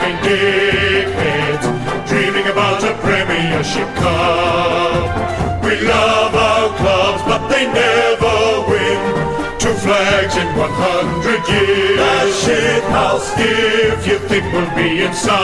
laughing dickheads, dreaming about a Premiership Cup. We love our clubs, but they never win. 2 flags in 100 years. A shit house. If you think we'll be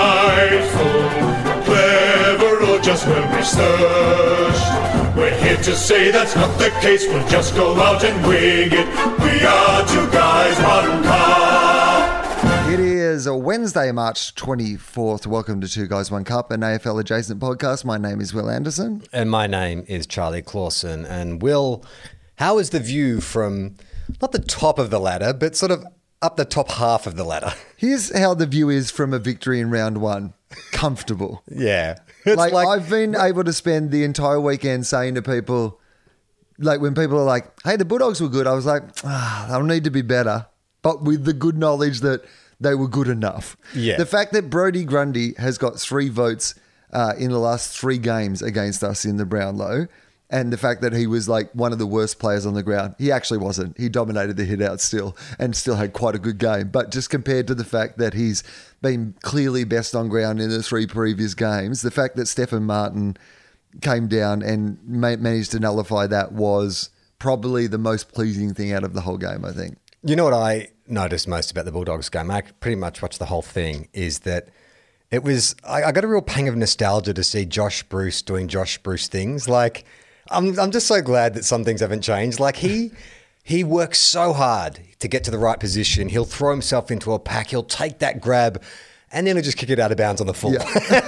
insightful, clever, or just well researched, we're here to say that's not the case. We'll just go out and wing it. We are 2 guys, 1 cup. It is a Wednesday, March 24th. Welcome to 2 Guys, 1 Cup, an AFL adjacent podcast. My name is Will Anderson. And my name is Charlie Clausen. And Will, how is the view from not the top of the ladder, but sort of up the top half of the ladder? Here's how the view is from a victory in round 1. Comfortable. Yeah. Like I've been able to spend the entire weekend saying to people, like when people are like, hey, the Bulldogs were good, I was like, they'll need to be better, but with the good knowledge that they were good enough. Yeah. The fact that Brodie Grundy has got 3 votes in the last 3 games against us in the Brownlow, and the fact that he was like one of the worst players on the ground. He actually wasn't. He dominated the hit out still and still had quite a good game. But just compared to the fact that he's been clearly best on ground in the 3 previous games, the fact that Stephen Martin came down and managed to nullify that was probably the most pleasing thing out of the whole game, I think. You know what I noticed most about the Bulldogs game? I pretty much watched the whole thing, is that it was, I got a real pang of nostalgia to see Josh Bruce doing Josh Bruce things. Like, I'm just so glad that some things haven't changed. Like he works so hard to get to the right position. He'll throw himself into a pack. He'll take that grab and then he'll just kick it out of bounds on the full. Yeah.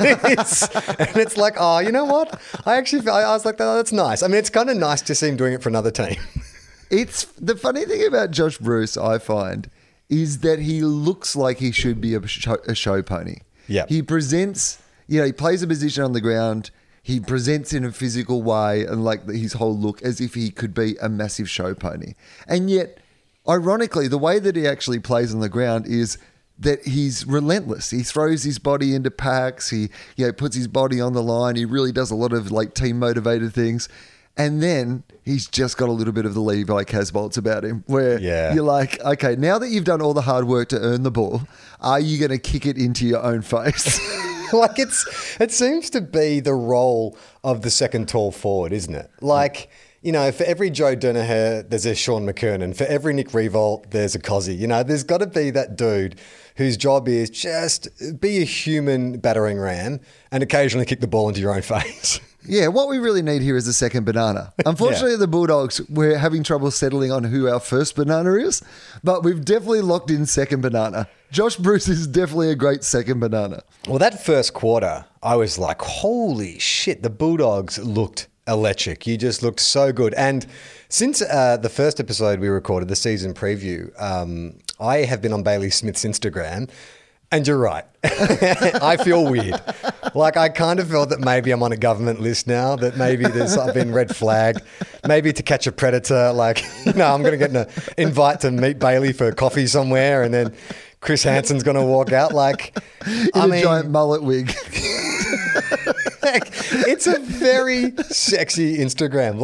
and it's like, oh, you know what? I was like, oh, that's nice. I mean, it's kind of nice to see him doing it for another team. It's the funny thing about Josh Bruce, I find, is that he looks like he should be a show pony. Yeah. He presents, he plays a position on the ground. He presents in a physical way and like his whole look as if he could be a massive show pony. And yet, ironically, the way that he actually plays on the ground is that he's relentless. He throws his body into packs. He puts his body on the line. He really does a lot of like team motivated things. And then he's just got a little bit of the Levi Casbolts about him where you're like, okay, now that you've done all the hard work to earn the ball, are you going to kick it into your own face? Like it seems to be the role of the second tall forward, isn't it? Like, for every Joe Danaher, there's a Sean McKernan. For every Nick Riewoldt, there's a Cozzy. There's got to be that dude whose job is just be a human battering ram and occasionally kick the ball into your own face. Yeah, what we really need here is a second banana. Unfortunately, the Bulldogs, we're having trouble settling on who our first banana is, but we've definitely locked in second banana. Josh Bruce is definitely a great second banana. Well, that first quarter, I was like, holy shit, the Bulldogs looked electric. You just looked so good. And since the first episode we recorded, the season preview, I have been on Bailey Smith's Instagram. And you're right. I feel weird. Like I kind of felt that maybe I'm on a government list now, that maybe I've been red flagged, maybe To Catch a Predator. Like, I'm going to get an invite to meet Bailey for coffee somewhere and then Chris Hansen's going to walk out like... In a giant mullet wig. It's a very sexy Instagram.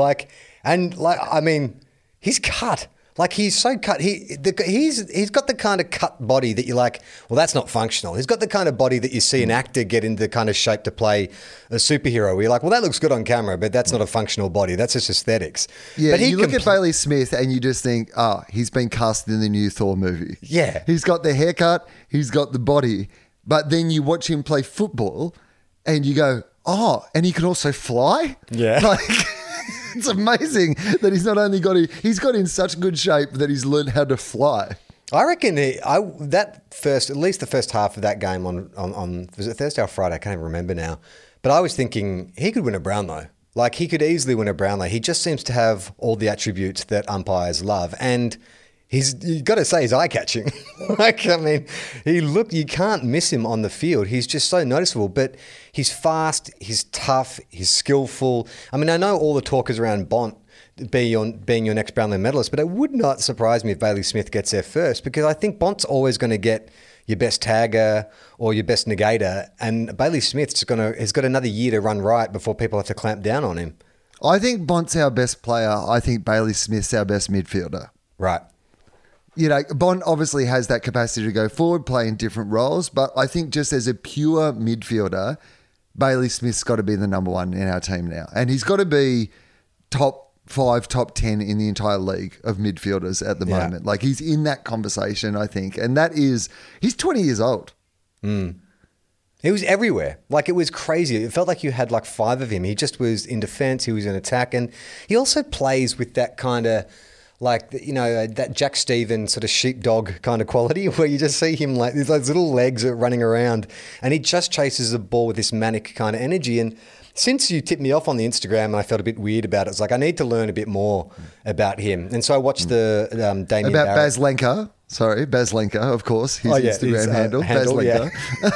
He's cut. Like he's so cut. He's got the kind of cut body that you're like, well, that's not functional. He's got the kind of body that you see an actor get into the kind of shape to play a superhero. Where you're like, well, that looks good on camera, but that's not a functional body. That's just aesthetics. Yeah, but you look at Bailey Smith and you just think, he's been cast in the new Thor movie. Yeah. He's got the haircut, he's got the body, but then you watch him play football and you go, and he can also fly? Yeah. It's amazing that he's not only he's got in such good shape that he's learned how to fly. I reckon at least the first half of that game on was it Thursday or Friday? I can't even remember now. But I was thinking he could win a Brownlow. Like he could easily win a Brownlow. He just seems to have all the attributes that umpires love. And you've got to say he's eye-catching. You can't miss him on the field. He's just so noticeable, but he's fast, he's tough, he's skillful. I mean, I know all the talk is around Bont being your next Brownlow medalist, but it would not surprise me if Bailey Smith gets there first because I think Bont's always going to get your best tagger or your best negator, and Bailey Smith's has got another year to run right before people have to clamp down on him. I think Bont's our best player. I think Bailey Smith's our best midfielder. Right. You know, Bond obviously has that capacity to go forward, play in different roles, but I think just as a pure midfielder, Bailey Smith's got to be the number one in our team now. And he's got to be top 5, top 10 in the entire league of midfielders at the moment. Like, he's in that conversation, I think. And he's 20 years old. He was everywhere. Like, it was crazy. It felt like you had like 5 of him. He just was in defence. He was in attack. And he also plays with that kind of, like, you know, that Jack Stevens sort of sheepdog kind of quality where you just see him like those little legs are running around and he just chases the ball with this manic kind of energy. And since you tipped me off on the Instagram and I felt a bit weird about it, it's like I need to learn a bit more about him. And so I watched the Damien About Barrett. Baz Lenka. Sorry, Baz Lenka, of course. His Instagram his, handle. Baz Lenka. Yeah.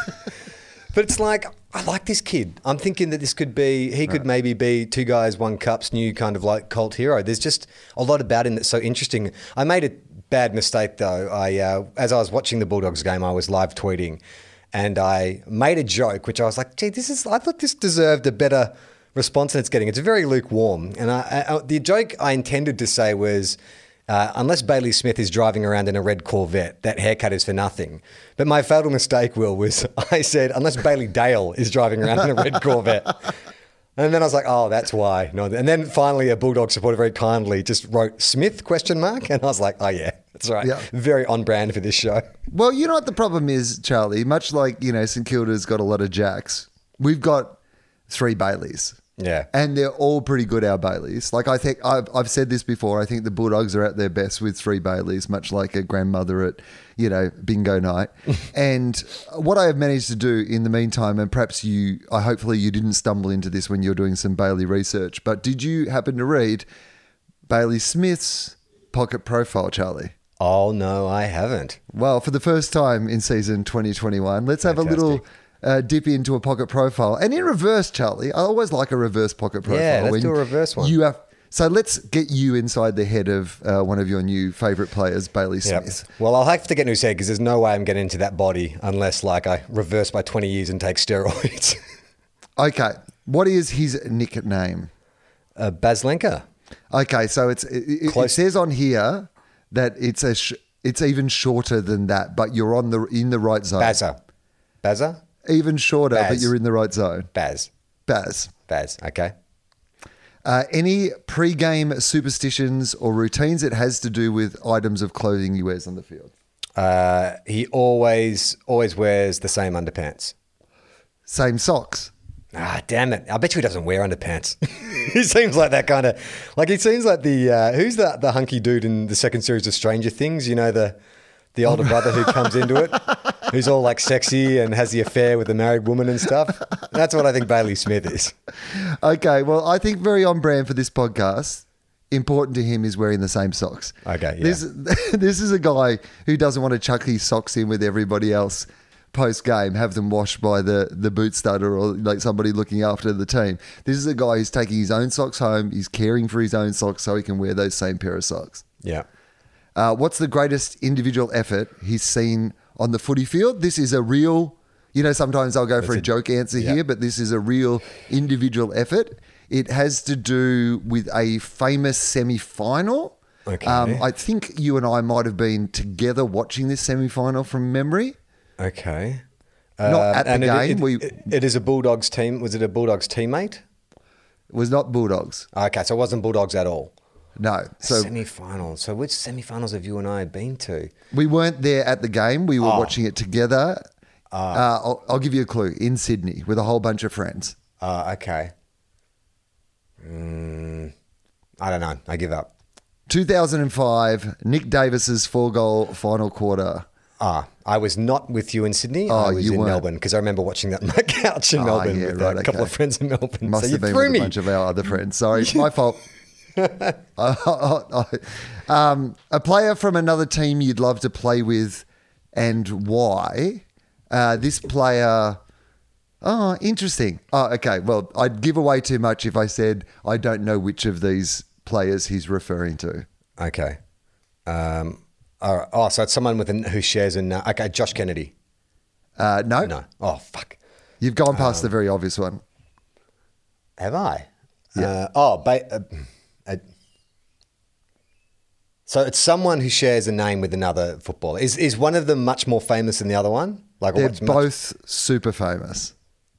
But it's like, I like this kid. I'm thinking that he could maybe be 2 Guys, 1 Cup's new kind of like cult hero. There's just a lot about him that's so interesting. I made a bad mistake though. As I was watching the Bulldogs game, I was live tweeting and I made a joke, which I was like, gee, I thought this deserved a better response than it's getting. It's very lukewarm. And the joke I intended to say was, unless Bailey Smith is driving around in a red Corvette, that haircut is for nothing. But my fatal mistake, Will, was I said, unless Bailey Dale is driving around in a red Corvette. And then I was like, oh, that's why. No. And then finally a Bulldog supporter very kindly just wrote Smith, ? And I was like, oh, yeah, that's right. Yeah. Very on brand for this show. Well, you know what the problem is, Charlie? Much like, you know, St Kilda's got a lot of Jacks, we've got 3 Baileys. Yeah. And they're all pretty good, our Baileys. Like, I think I've said this before. I think the Bulldogs are at their best with 3 Baileys, much like a grandmother at, you know, bingo night. And what I have managed to do in the meantime, and perhaps hopefully you didn't stumble into this when you're doing some Bailey research, but did you happen to read Bailey Smith's pocket profile, Charlie? Oh, no, I haven't. Well, for the first time in season 2021, let's have a little dip into a pocket profile. And in reverse, Charlie, I always like a reverse pocket profile. Yeah, let's do a reverse one. So let's get you inside the head of one of your new favourite players, Bailey Smith. Yep. Well, I'll have to get into his head because there's no way I'm getting into that body unless like I reverse by 20 years and take steroids. Okay. What is his nickname? Baz Lenka. Okay, so it says on here that it's even shorter than that, but you're in the right zone. Bazza? Even shorter, Baz. but you're in the right zone. Baz. Okay. Any pre-game superstitions or routines? It has to do with items of clothing he wears on the field. He always wears the same underpants. Same socks. Ah, damn it. I bet you he doesn't wear underpants. He seems like that kind of... Like, he seems like the... who's the hunky dude in the second series of Stranger Things? You know, the older brother who comes into it, who's all like sexy and has the affair with the married woman and stuff. That's what I think Bailey Smith is. Okay, well, I think very on brand for this podcast, important to him is wearing the same socks. Okay, yeah. This is a guy who doesn't want to chuck his socks in with everybody else post-game, have them washed by the boot stutter or like somebody looking after the team. This is a guy who's taking his own socks home. He's caring for his own socks so he can wear those same pair of socks. Yeah. What's the greatest individual effort he's seen on the footy field? This is a real, you know, sometimes I'll go for a joke answer here, but this is a real individual effort. It has to do with a famous semi-final. Okay. I think you and I might have been together watching this semi-final from memory. Okay. Not at the game. It is a Bulldogs team. Was it a Bulldogs teammate? It was not Bulldogs. Okay, so it wasn't Bulldogs at all. No. So semi-final. So which semi-finals have you and I been to? We weren't there at the game. We were watching it together. I'll give you a clue. In Sydney with a whole bunch of friends. Okay. I don't know. I give up. 2005, Nick Davis's 4-goal final quarter. I was not with you in Sydney. I was in Melbourne because I remember watching that on my couch in Melbourne with a couple of friends in Melbourne. Must have been with a bunch of our other friends. Sorry, my fault. A player from another team you'd love to play with and why? This player... Oh, interesting. Oh, okay. Well, I'd give away too much if I said I don't know which of these players he's referring to. Okay. So it's someone who shares okay, Josh Kennedy. No. No. Oh, fuck. You've gone past the very obvious one. Have I? Yeah. So it's someone who shares a name with another footballer. Is one of them much more famous than the other one? Like They're what's both super famous.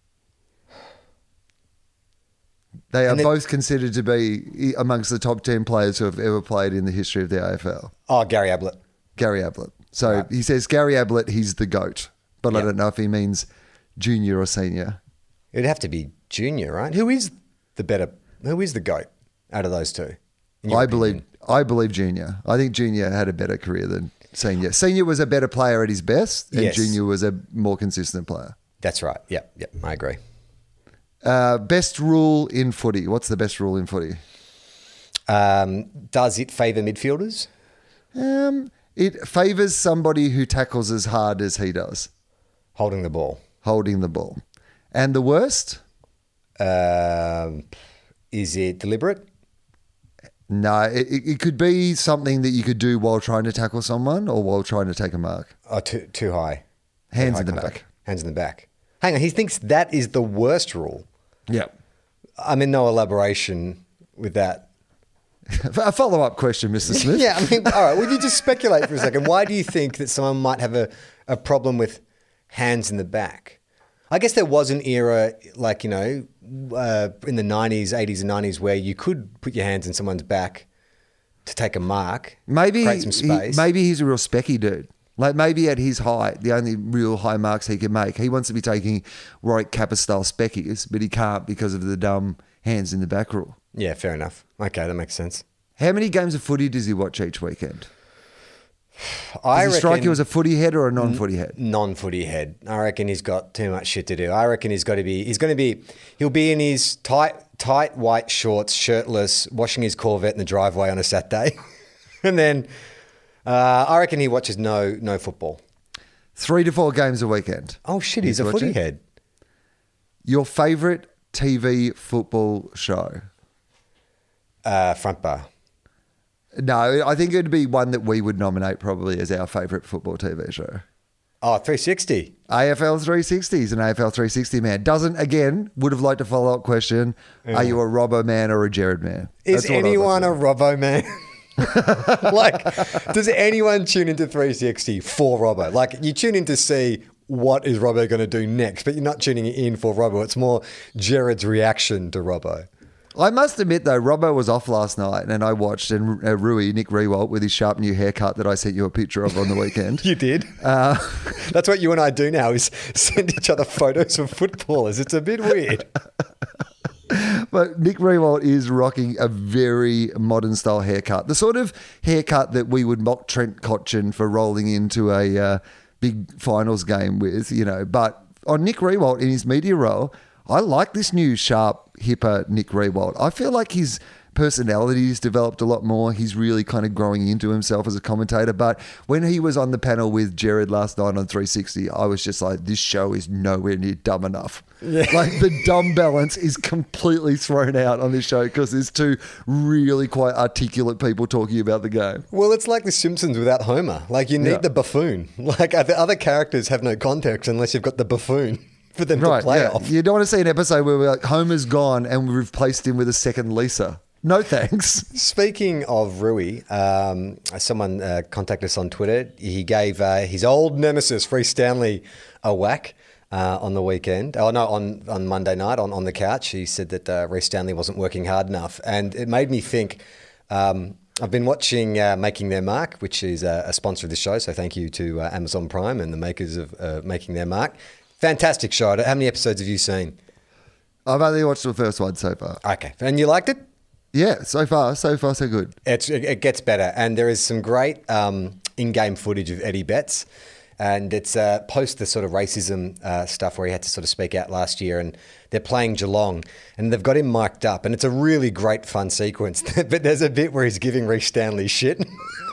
They are And both considered to be amongst the top 10 players who have ever played in the history of the AFL. Oh, Gary Ablett. Gary Ablett. So Right. he says Gary Ablett, he's the GOAT. But I Yeah. don't know if he means junior or senior. It'd have to be Junior, right? Who is the GOAT out of those two? in your opinion? I believe Junior. I think Junior had a better career than Senior. Senior was a better player at his best, and Yes. Junior was a more consistent player. That's right. Yep, I agree. Best rule in footy. What's the best rule in footy? Does it favour midfielders? It favours somebody who tackles as hard as he does, Holding the ball. holding the ball. And the worst? Is it deliberate? No, it could be something that you could do while trying to tackle someone or while trying to take a mark. Oh, too high. Hands High in the contact. back. Hands in the back. Hang on, he thinks that is the worst rule. Yeah. I'm in no elaboration with that. A follow-up question, Mr. Smith. Yeah, I mean, all right, would you just speculate for a second? Why do you think that someone might have a problem with hands in the back? I guess there was an era, like, in the 90s, 80s and 90s where you could put your hands in someone's back to take a mark, Maybe create some space. maybe he's a real specky dude. Like maybe at his height, the only real high marks he can make, he wants to be taking Warwick Kappa style speckies, but he can't because of the dumb hands in the back rule. Yeah, fair enough. Okay, that makes sense. How many games of footy does he watch each weekend? I Does he strike reckon you as a footy head or a non-footy head? non-footy head. I reckon he's got too much shit to do. I reckon he'll be in his tight white shorts, shirtless, washing his Corvette in the driveway on a Saturday. And then I reckon he watches no football. 3 to 4 games a weekend. Oh shit, he's a footy watching. head. Your favourite TV football show? Front bar. No, I think it'd be one that we would nominate probably as our favourite football TV show. Oh, 360. AFL 360s, an AFL 360 man. Would have liked a follow-up question. Are you a Robbo man or a Jared man? Is That's what I'd like anyone to a know. Robbo man? Like, does anyone tune into 360 for Robbo? Like, you tune in to see what is Robbo going to do next, but you're not tuning in for Robbo. It's more Jared's reaction to Robbo. I must admit, though, Robbo was off last night and I watched, and Nick Rewalt, with his sharp new haircut that I sent you a picture of on the weekend. You did. That's what you and I do now, is send each other photos of footballers. It's a bit weird. But Nick Rewalt is rocking a very modern style haircut. The sort of haircut that we would mock Trent Cotchin for rolling into a big finals game with, But on Nick Rewalt in his media role, I like this new sharp, hipper Nick Rewalt. I feel like his personality's developed a lot more. He's really kind of growing into himself as a commentator. But when he was on the panel with Jared last night on 360, I was just like, this show is nowhere near dumb enough. Yeah. Like the dumb balance is completely thrown out on this show because there's two really quite articulate people talking about the game. Well, it's like The Simpsons without Homer. Like, you need Yeah. the buffoon. Like, the other characters have no context unless you've got the buffoon for them to play off. You don't want to see an episode where we're like, Homer's gone and we've replaced him with a second Lisa. No thanks. Speaking of Rui, someone contacted us on Twitter. He gave his old nemesis, Reece Stanley, a whack on the weekend. Oh, no, on Monday night on the couch. He said that Reece Stanley wasn't working hard enough. And it made me think, I've been watching Making Their Mark, which is a sponsor of this show. So thank you to Amazon Prime and the makers of Making Their Mark. Fantastic show. How many episodes have you seen? I've only watched the first one so far. Okay. And you liked it? Yeah, so far so good. It gets better, and there is some great in-game footage of Eddie Betts, and it's post the sort of racism stuff where he had to sort of speak out last year, and they're playing Geelong, and they've got him mic'd up, and it's a really great fun sequence. But there's a bit where he's giving Reece Stanley shit,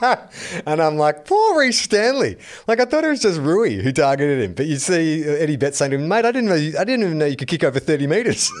and I'm like, poor Reece Stanley. Like, I thought it was just Rui who targeted him, but you see Eddie Betts saying to him, mate, I didn't even know you could kick over 30 metres.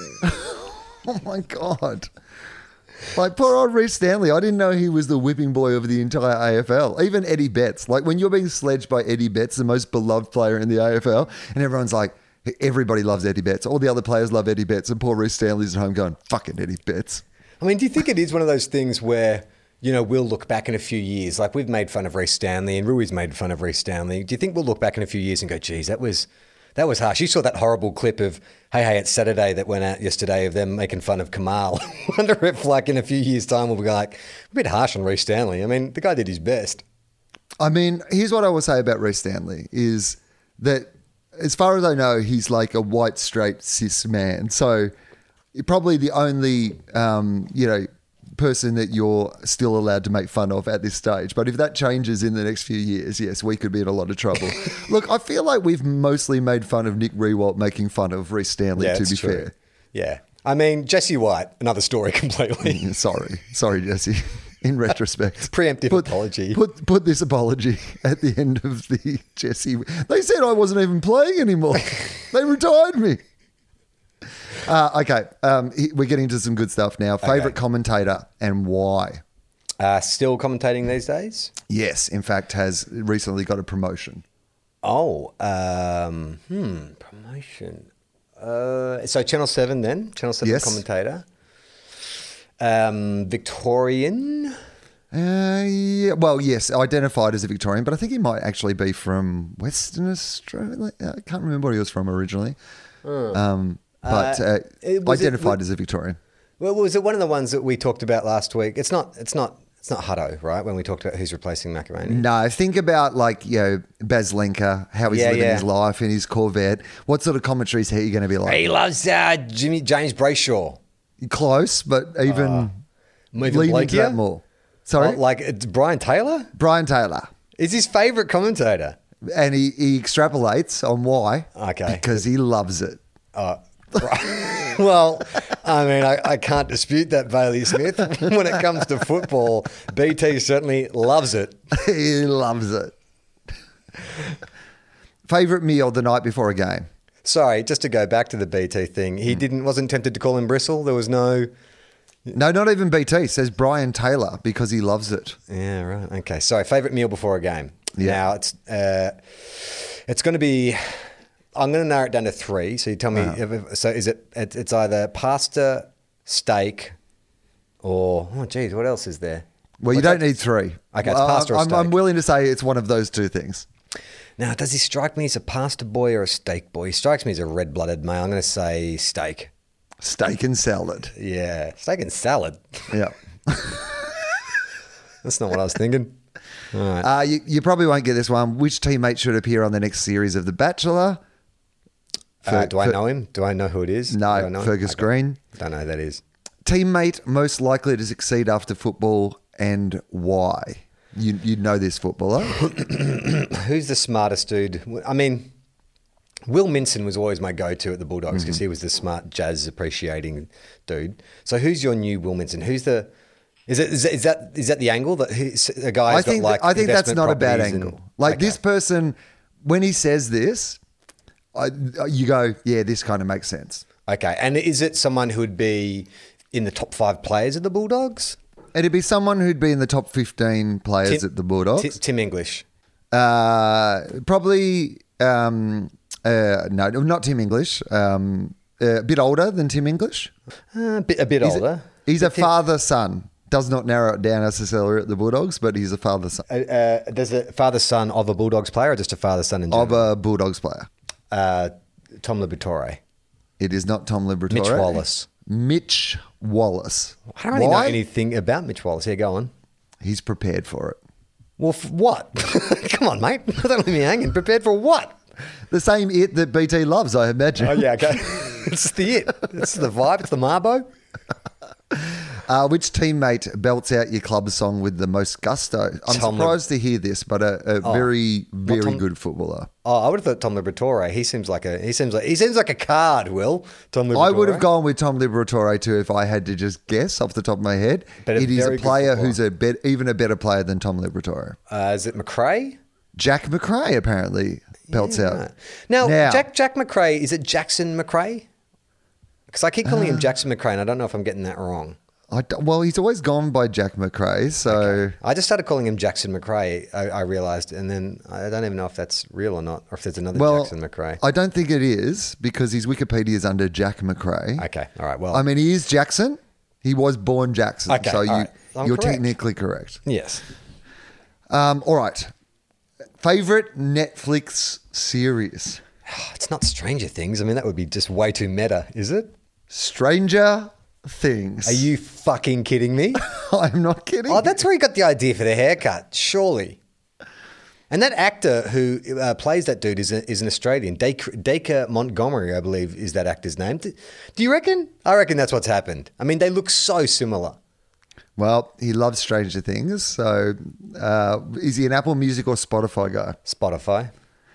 Oh my God. Like, poor old Reece Stanley. I didn't know he was the whipping boy of the entire AFL. Even Eddie Betts. Like, when you're being sledged by Eddie Betts, the most beloved player in the AFL, and everyone's like, everybody loves Eddie Betts. All the other players love Eddie Betts, and poor Reece Stanley's at home going, fucking Eddie Betts. I mean, do you think it is one of those things where we'll look back in a few years, like we've made fun of Reece Stanley and Rui's made fun of Reece Stanley. Do you think we'll look back in a few years and go, geez, that was harsh? You saw that horrible clip of Hey, It's Saturday that went out yesterday of them making fun of Kamal. I wonder if like in a few years' time we'll be like, a bit harsh on Reece Stanley. I mean, the guy did his best. I mean, here's what I will say about Reece Stanley is that as far as I know, he's like a white, straight, cis man. So probably the only, person that you're still allowed to make fun of at this stage. But if that changes in the next few years, yes, we could be in a lot of trouble. Look, I feel like we've mostly made fun of Nick Riewoldt making fun of Reece Stanley, to be fair. Yeah. I mean, Jesse White, another story completely. Sorry, Jesse. In retrospect. Preemptive apology. Put this apology at the end of the Jesse. They said I wasn't even playing anymore. They retired me. Okay, we're getting to some good stuff now. Favourite commentator and why? Still commentating these days? Yes, in fact, has recently got a promotion. Oh, promotion. So Channel 7 then? Channel 7 yes. Commentator. Victorian? Yeah, well, yes, identified as a Victorian, but I think he might actually be from Western Australia. I can't remember where he was from originally. But identified as a Victorian. Well, was it one of the ones that we talked about last week? It's not Hutto, right? When we talked about who's replacing McElvaney. No, think about Baz Lenker, how he's living his life in his Corvette. What sort of commentary is he going to be like? He loves James Brayshaw. Close, but even lean into that more. Sorry? Like it's Brian Taylor? Brian Taylor. Is his favourite commentator. And he extrapolates on why. Okay. Because he loves it. Well, I mean, I can't dispute that, Bailey Smith. When it comes to football, BT certainly loves it. He loves it. Favourite meal the night before a game? Sorry, just to go back to the BT thing, he wasn't tempted to call him Bristle. There was no... No, not even BT. It says Brian Taylor because he loves it. Yeah, right. Okay. Sorry, favourite meal before a game. Yeah. Now, it's going to be... I'm going to narrow it down to 3. So you tell me. So is it? It's either pasta, steak, or what else is there? Well, you don't need 3. Okay, it's pasta or steak. I'm willing to say it's one of those 2 things. Now, does he strike me as a pasta boy or a steak boy? He strikes me as a red-blooded male. I'm going to say steak. Steak and salad. Yeah, steak and salad. Yeah. That's not what I was thinking. All right. You probably won't get this one. Which teammate should appear on the next series of The Bachelor? Do I know him? Do I know who it is? No, Fergus Green. Don't know who that is. Teammate most likely to succeed after football and why? You know this footballer. Who's the smartest dude? I mean, Will Minson was always my go-to at the Bulldogs because he was the smart jazz appreciating dude. So who's your new Will Minson? Who's the... Is that the angle that a guy's got like? I think that's not a bad angle. Okay. This person, when he says this, you go, yeah, this kind of makes sense. Okay, and is it someone who would be in the top 5 players of the Bulldogs? It'd be someone who'd be in the top 15 players at the Bulldogs. Tim English. Probably no, not Tim English. A bit older than Tim English. A bit older. He's a father-son. Does not narrow it down necessarily at the Bulldogs, but he's a father-son. Does a father-son of a Bulldogs player or just a father-son in general? Of a Bulldogs player. Tom Liberatore. It is not Tom Liberatore. Mitch Wallace. Mitch Wallace. I don't really know anything about Mitch Wallace. Yeah, go on. He's prepared for it. Well, what? Come on, mate. Don't leave me hanging. Prepared for what? The same it that BT loves, I imagine. Oh, yeah, okay. It's the it. It's the vibe. It's the Marbo. Which teammate belts out your club song with the most gusto? I'm surprised to hear this, but a very good footballer. Oh, I would have thought Tom Liberatore. He seems like a card. Will Tom Liberatore? I would have gone with Tom Liberatore too if I had to just guess off the top of my head. But it is a player who's even a better player than Tom Liberatore. Is it McRae? Jack McRae apparently belts out. Now, Jack McRae, is it Jackson McRae? Because I keep calling him Jackson McRae, and I don't know if I'm getting that wrong. Well, he's always gone by Jack McRae, so... Okay. I just started calling him Jackson McRae, I realised, and then I don't even know if that's real or not, or if there's another Jackson McRae. I don't think it is, because his Wikipedia is under Jack McRae. Okay, all right, well... I mean, he is Jackson, He was born Jackson, Okay, so all right. I'm you're correct. technically correct. Yes. All right. Favorite Netflix series? It's not Stranger Things. I mean, that would be just way too meta, is it? Stranger Things. Are you fucking kidding me? I'm not kidding. Oh, that's where he got the idea for the haircut, surely. And that actor who plays that dude is an Australian. Dacre Montgomery, I believe, is that actor's name. Do you reckon? I reckon that's what's happened. I mean, they look so similar. Well, he loves Stranger Things. So, is he an Apple Music or Spotify guy? Spotify.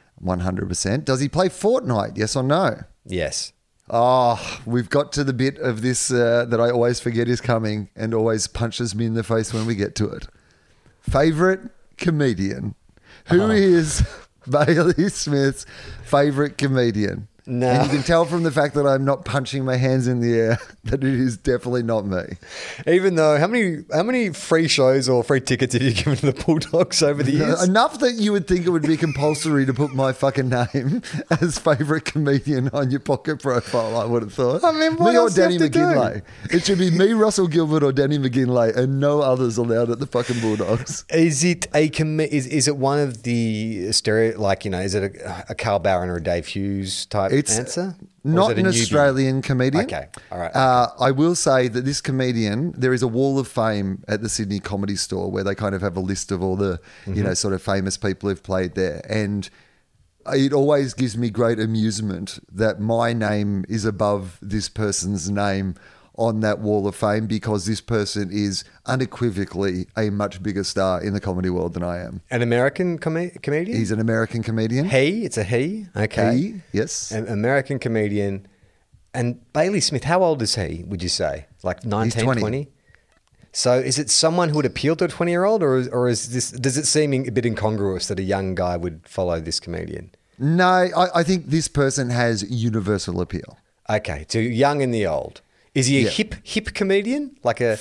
100%. Does he play Fortnite? Yes or no? Yes. Oh, we've got to the bit of this that I always forget is coming and always punches me in the face when we get to it. Favorite comedian? Who is Bailey Smith's favorite comedian? No. And you can tell from the fact that I'm not punching my hands in the air that it is definitely not me. Even though, how many free shows or free tickets have you given to the Bulldogs over the years? Enough that you would think it would be compulsory to put my fucking name as favourite comedian on your pocket profile, I would have thought. I mean, what me or else do you Danny have to do? McGinlay. It should be me, Russell Gilbert, or Danny McGinlay, and no others allowed at the fucking Bulldogs. Is it is it one of the stereo, like, you know, is it a Carl Barron or a Dave Hughes type answer? Or is Not it a an newbie? Australian comedian. Okay, all right. I will say that this comedian, there is a wall of fame at the Sydney Comedy Store where they kind of have a list of all the, you know, sort of famous people who've played there. And it always gives me great amusement that my name is above this person's name on that wall of fame because this person is unequivocally a much bigger star in the comedy world than I am. An American comedian? He's an American comedian. It's a he. Okay. He, yes. An American comedian. And Bailey Smith, how old is he, would you say? Like 19, 20. 20? So is it someone who would appeal to a 20-year-old or is this, does it seem a bit incongruous that a young guy would follow this comedian? No, I think this person has universal appeal. Okay, to young and the old. Is he a Yeah. hip comedian? Like a...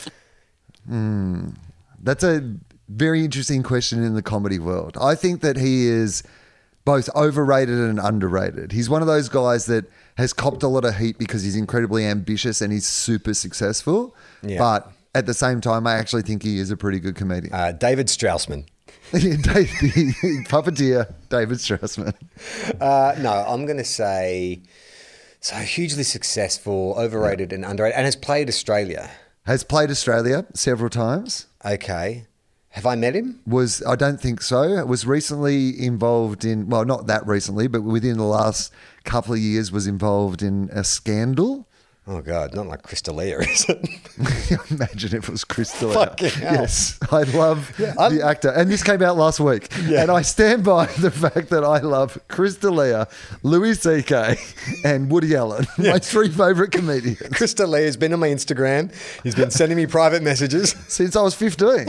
That's a very interesting question in the comedy world. I think that he is both overrated and underrated. He's one of those guys that has copped a lot of heat because he's incredibly ambitious and he's super successful. Yeah. But at the same time, I actually think he is a pretty good comedian. David Straussman. Puppeteer David Straussman. No, I'm going to say... So hugely successful, overrated and underrated, and has played Australia. Has played Australia several times. Okay. Have I met him? I don't think so. Was recently involved in, well, not that recently, but within the last couple of years was involved in a scandal. Oh, God, not like Chris D'Elia, is it? Imagine if it was Chris D'Elia. Fucking hell. Yes, I love the actor. And this came out last week. Yeah. And I stand by the fact that I love Chris D'Elia, Louis C.K. and Woody Allen, my three favourite comedians, Chris D'Elia has been on my Instagram. He's been sending me private messages. since I was 15.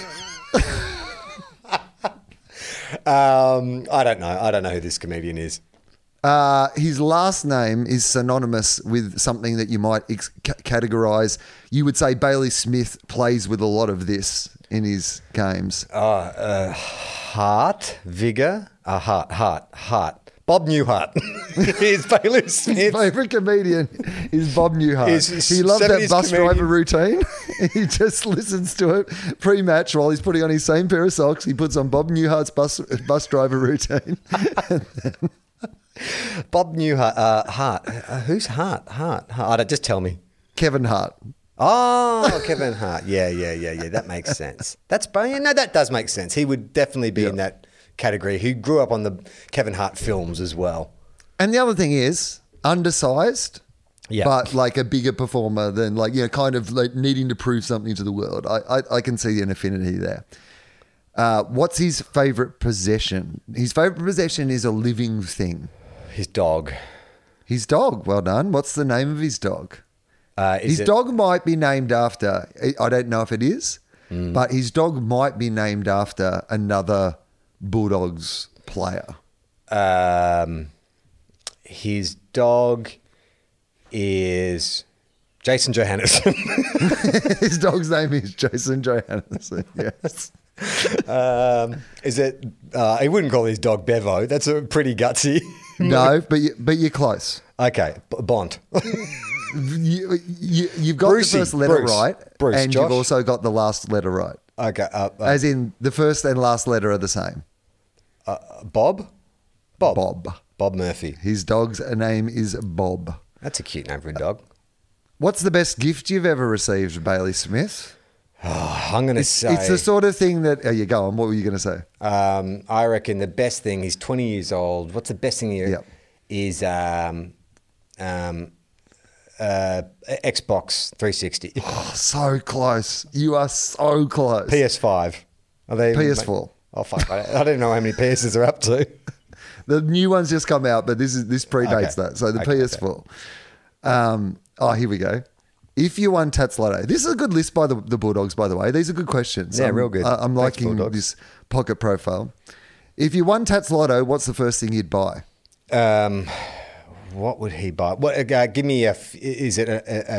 I don't know. I don't know who this comedian is. His last name is synonymous with something that you might categorise. You would say Bailey Smith plays with a lot of this in his games. Heart, Vigor, Heart. Bob Newhart is Bailey His Smith. favourite comedian is Bob Newhart. He loves that 70s bus comedian. driver routine. He just listens to it pre-match while he's putting on his same pair of socks. He puts on Bob Newhart's bus driver routine. Bob Newhart. Hart. Who's Hart? Just tell me. Kevin Hart. Oh, Kevin Hart. Yeah. That makes sense. That does make sense. He would definitely be in that category. He grew up on the Kevin Hart films as well. And the other thing is undersized, Yeah. but like a bigger performer than like, you know, kind of like needing to prove something to the world. I can see an affinity there. What's his favourite possession? His favourite possession is a living thing. His dog. His dog. Well done. What's the name of his dog? Is His it- dog might be named after, I don't know if it is, but his dog might be named after another Bulldogs player. His dog is Jason Johannesson. His dog's name is Jason Johannesson. Yes. Is it? He wouldn't call his dog Bevo. That's a pretty gutsy. No, but you're close. Okay, Bont. You've got Brucey, the first letter Bruce. right, Bruce, and Josh. you've also got the last letter right. Okay. As in, the first and last letter are the same. Bob? Bob. Bob Murphy. His dog's name is Bob. That's a cute name for a dog. What's the best gift you've ever received, Bailey Smith? I'm going to say... It's the sort of thing that... Oh, you go on. What were you going to say? I reckon the best thing, he's 20 years old. What's the best thing Yep. is Xbox 360. Oh, so close. You are so close. PS5. Are they PS4. Oh, fuck. I don't know how many PSs are up to. The new one's just come out, but this predates Okay. that. So the Okay, PS4. Here we go. If you won Tats Lotto, this is a good list by the Bulldogs, by the way. These are good questions. Yeah, real good. I'm Thanks, liking Bulldogs. this pocket profile. If you won Tats Lotto, what's the first thing you'd buy? What would he buy? What? Give me a. Is it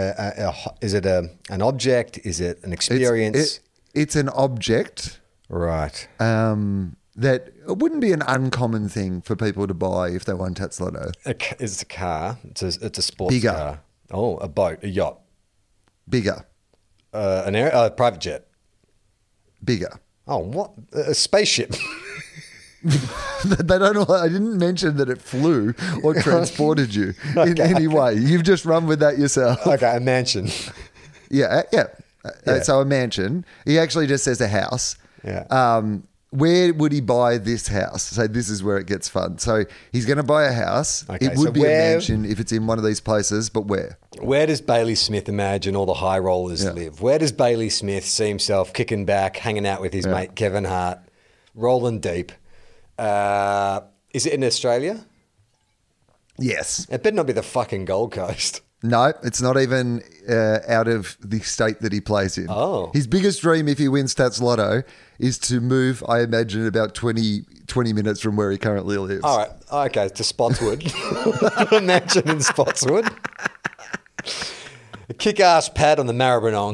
an object? Is it an experience? It's an object Right. that it wouldn't be an uncommon thing for people to buy if they won Tats Lotto. It's a car. It's a sports Bigger. car. Oh, a boat, a yacht, Bigger. a private jet. Bigger. Oh, what? A spaceship. They don't. I didn't mention that it flew or transported you in any way. You've just run with that yourself. Okay, a mansion. Yeah. Yeah. So a mansion. He actually just says a house. Yeah. Where would he buy this house? So this is where it gets fun. So he's going to buy a house. Okay, It would so be where- a mansion if it's in one of these places, but where? Where does Bailey Smith imagine all the high rollers Yeah. live? Where does Bailey Smith see himself kicking back, hanging out with his mate Kevin Hart, rolling deep? Is it in Australia? Yes. It better not be the fucking Gold Coast. No, it's not even out of the state that he plays in. Oh. His biggest dream if he wins Stats Lotto is to move, I imagine, about 20 minutes from where he currently lives. All right, okay, to Spotswood. A mansion in Spotswood. A kick-ass pad on the Maribyrnong.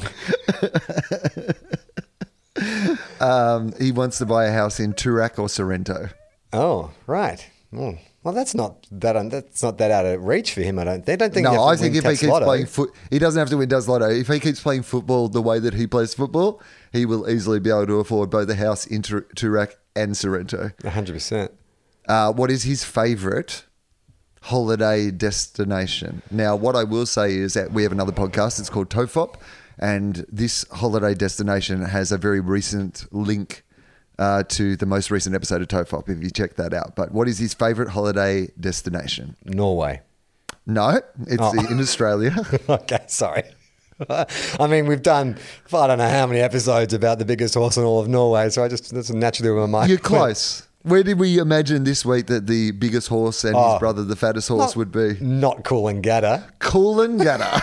He wants to buy a house in Toorak or Sorrento. Oh, right. Oh. Well, that's not that out of reach for him. I don't think. No, you have to I think win if he Tats keeps Lotto. playing he doesn't have to win Does Lotto. If he keeps playing football the way that he plays football, he will easily be able to afford both a house in Toorak and Sorrento. 100%. What is his favourite holiday destination? Now, what I will say is that we have another podcast. It's called TOFOP, and this holiday destination has a very recent link to the most recent episode of TOFOP, if you check that out. But what is his favourite holiday destination? Norway. No, it's in Australia. Okay, sorry. I mean, we've done, I don't know how many episodes about the biggest horse in all of Norway, so that's naturally where my mind. You're close. Where did we imagine this week that the biggest horse and his brother, the fattest horse, would be? Not Coolangatta. Coolangatta.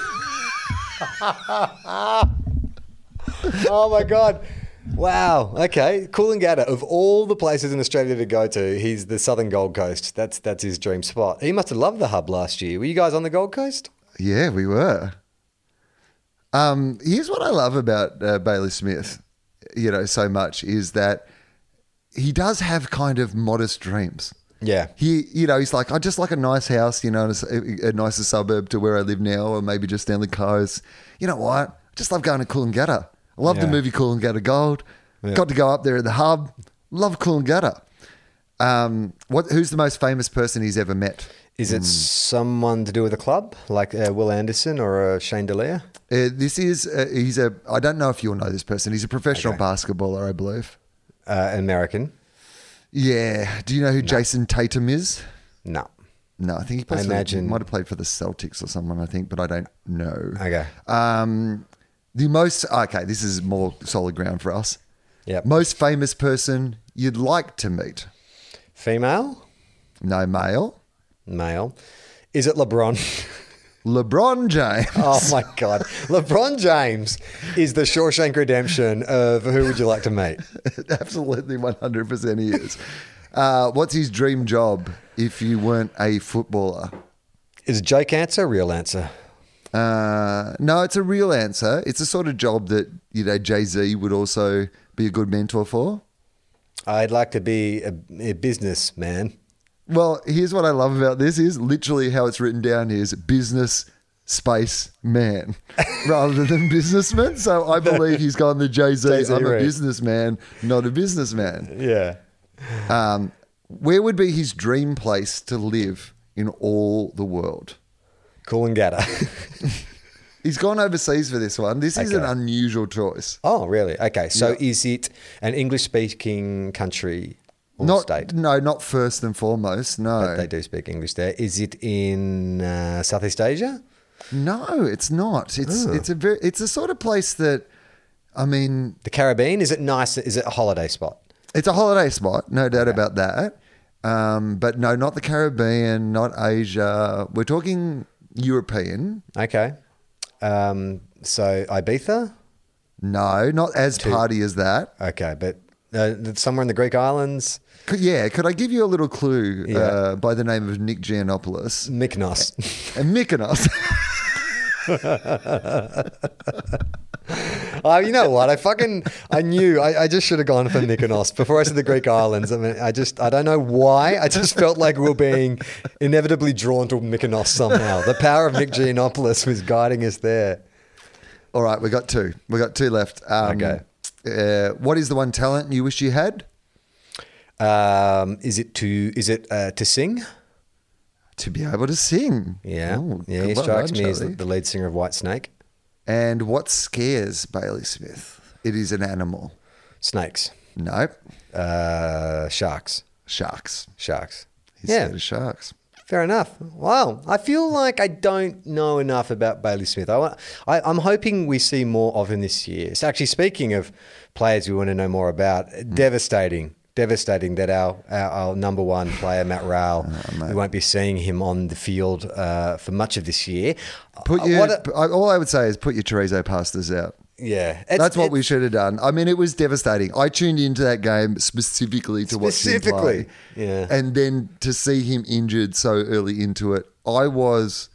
Oh my God. Wow. Okay. Coolangatta, of all the places in Australia to go to, he's the southern Gold Coast. That's his dream spot. He must have loved the hub last year. Were you guys on the Gold Coast? Yeah, we were. Here's what I love about Bailey Smith, so much is that he does have kind of modest dreams. Yeah. He's like, I just like a nice house, in a nicer suburb to where I live now, or maybe just down the coast. You know what? I just love going to Coolangatta. I love the Yeah. movie Coolangatta Gold. Yeah. Got to go up there at the hub. Love Coolangatta. Who's the most famous person he's ever met? Is it someone to do with a club, like Will Anderson or Shane Dallaire? This is I don't know if you'll know this person. He's a professional basketballer, I believe. American? Yeah. Do you know who Jason Tatum is? No. No, I think he I plays imagine- might have played for the Celtics or someone, I think, but I don't know. Okay. This is more solid ground for us. Yep. Most famous person you'd like to meet? Female? No, male. Male. Is it LeBron? LeBron James. Oh my God. LeBron James is the Shawshank Redemption of who would you like to meet? Absolutely 100% he is. What's his dream job if you weren't a footballer? Is it joke answer, real answer? No, it's a real answer. It's a sort of job that, Jay-Z would also be a good mentor for. I'd like to be a businessman. Well, here's what I love about this is literally how it's written down here is business space man rather than businessman. So I believe he's gone the Jay-Z. Jay-Z I'm a route. businessman, not a businessman. Yeah. Where would be his dream place to live in all the world? Coolangatta. He's gone overseas for this one. This is an Okay. unusual choice. Oh, really? Okay. So Yeah. is it an English-speaking country or state? No, not first and foremost. No, But they do speak English there. Is it in Southeast Asia? no, it's not. It's a sort of place that, I mean, The Caribbean? Is it nice? Is it a holiday spot? it's a holiday spot, no doubt about that. But no, not the Caribbean, not Asia. We're talking European. Okay. So Ibiza? No, not as party as that. Okay, but somewhere in the Greek islands? Could I give you a little clue Yeah. by the name of Nick Giannopoulos? Mykonos. And Mykonos. Oh, you know what? I knew. I just should have gone for Mykonos before I said the Greek islands. I mean, I don't know why. I just felt like we were being inevitably drawn to Mykonos somehow. The power of Nick Giannopoulos was guiding us there. All right, we got two. We got two left. Okay. What is the one talent you wish you had? Is it to sing? To be able to sing. Yeah. Ooh, Yeah, he well strikes done, me as Charlie. the lead singer of Whitesnake. And what scares Bailey Smith? It is an animal. Snakes. No, Sharks. sharks. Sharks. He's Yeah. scared of sharks. Fair enough. Wow. I feel like I don't know enough about Bailey Smith. I'm hoping we see more of him this year. So actually, speaking of players we want to know more about, devastating that our number one player, Matt Rowell, we won't be seeing him on the field for much of this year. All I would say is put your chorizo pastas out. Yeah. That's what we should have done. I mean, it was devastating. I tuned into that game specifically to watch him play. Yeah. And then to see him injured so early into it, I was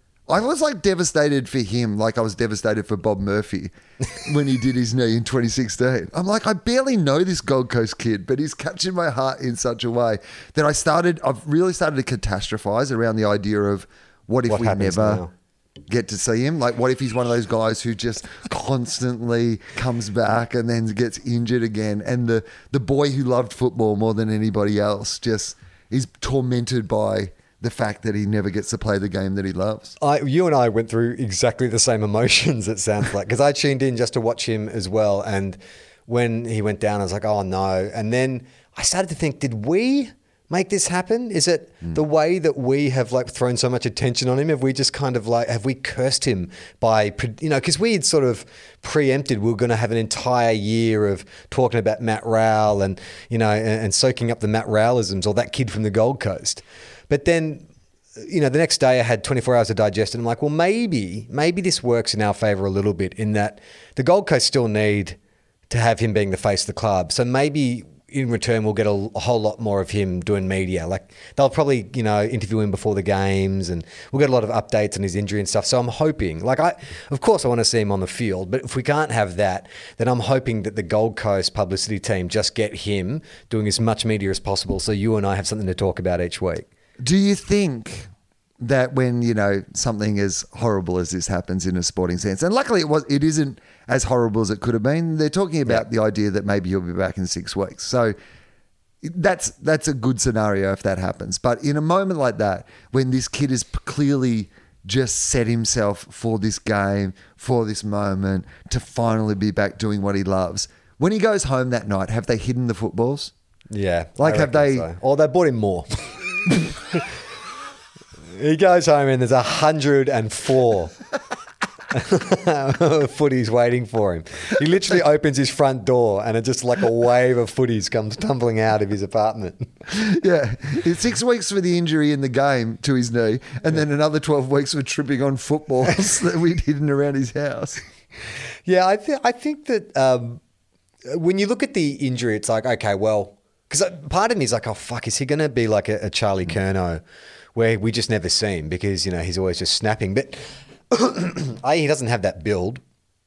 like devastated for him, like I was devastated for Bob Murphy when he did his knee in 2016. I'm like, I barely know this Gold Coast kid, but he's captured my heart in such a way that I've really started to catastrophize around the idea of what if What we happens never now? get to see him? Like, what if he's one of those guys who just constantly comes back and then gets injured again? And the boy who loved football more than anybody else just is tormented by the fact that he never gets to play the game that he loves. You and I went through exactly the same emotions, it sounds like, because I tuned in just to watch him as well. And when he went down, I was like, oh no. And then I started to think, did we make this happen? Is it the way that we have like thrown so much attention on him? Have we just kind of like, have we cursed him by, because we had sort of preempted we were going to have an entire year of talking about Matt Rowell and, and soaking up the Matt Rowellisms or that kid from the Gold Coast. But then, the next day I had 24 hours to digest it. I'm like, well, maybe this works in our favour a little bit in that the Gold Coast still need to have him being the face of the club. So maybe in return, we'll get a whole lot more of him doing media. Like they'll probably, interview him before the games and we'll get a lot of updates on his injury and stuff. So I'm hoping, of course I want to see him on the field, but if we can't have that, then I'm hoping that the Gold Coast publicity team just get him doing as much media as possible so you and I have something to talk about each week. Do you think that when, something as horrible as this happens in a sporting sense, and luckily it isn't as horrible as it could have been, they're talking about the idea that maybe he'll be back in 6 weeks. So that's a good scenario if that happens. But in a moment like that, when this kid has clearly just set himself for this game, for this moment, to finally be back doing what he loves, when he goes home that night, have they hidden the footballs? Yeah. Like, I have reckon they- so. Or they bought him more. He goes home and there's 104 footies waiting for him. He literally opens his front door and it's just like a wave of footies comes tumbling out of his apartment. Yeah. It's 6 weeks for the injury in the game to his knee, and then another 12 weeks for tripping on footballs that we'd hidden around his house. Yeah, I think that when you look at the injury, it's like, okay, well, because part of me is like, oh, fuck, is he going to be like a Charlie Curnow where we just never see him because, he's always just snapping. But he doesn't have that build.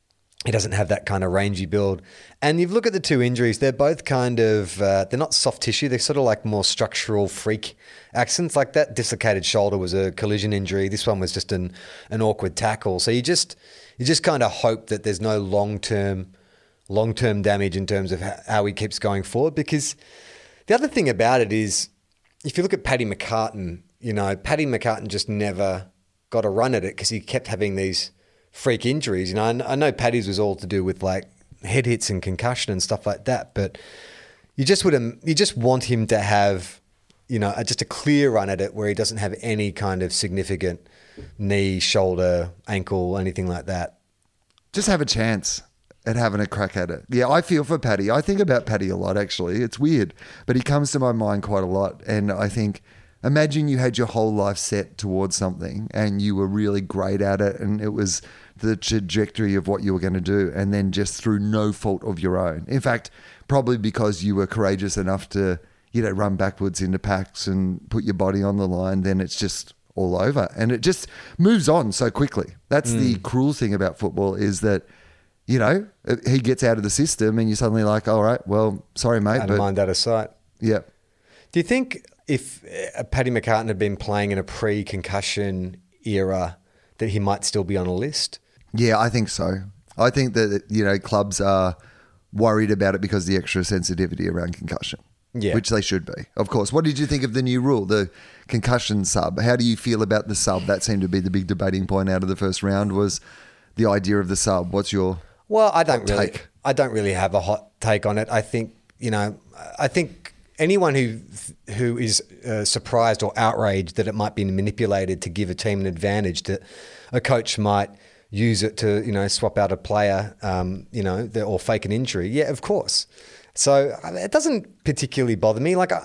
He doesn't have that kind of rangy build. And you look at the two injuries, they're both kind of, they're not soft tissue. They're sort of like more structural freak accidents. Like that dislocated shoulder was a collision injury. This one was just an awkward tackle. So you just kind of hope that there's no long-term damage in terms of how he keeps going forward. Because the other thing about it is, if you look at Paddy McCartan, Paddy McCartan just never got a run at it because he kept having these freak injuries. I know Paddy's was all to do with like head hits and concussion and stuff like that, but you just want him to have, just a clear run at it where he doesn't have any kind of significant knee, shoulder, ankle, anything like that. Just have a chance at having a crack at it. Yeah, I feel for Paddy. I think about Paddy a lot, actually. It's weird, but he comes to my mind quite a lot. And I think, imagine you had your whole life set towards something and you were really great at it and it was the trajectory of what you were going to do, and then just through no fault of your own. In fact, probably because you were courageous enough to, run backwards into packs and put your body on the line, then it's just all over. And it just moves on so quickly. That's the cruel thing about football, is that, he gets out of the system and you're suddenly like, all right, well, sorry, mate. Out of mind, out of sight. Yeah. Do you think if Paddy McCartan had been playing in a pre-concussion era that he might still be on a list? Yeah, I think so. I think that, clubs are worried about it because of the extra sensitivity around concussion, which they should be, of course. What did you think of the new rule, the concussion sub? How do you feel about the sub? That seemed to be the big debating point out of the first round, was the idea of the sub. What's your I don't really have a hot take on it. I think, anyone who is surprised or outraged that it might be manipulated to give a team an advantage, that a coach might use it to, swap out a player, or fake an injury. Yeah, of course. So it doesn't particularly bother me. Like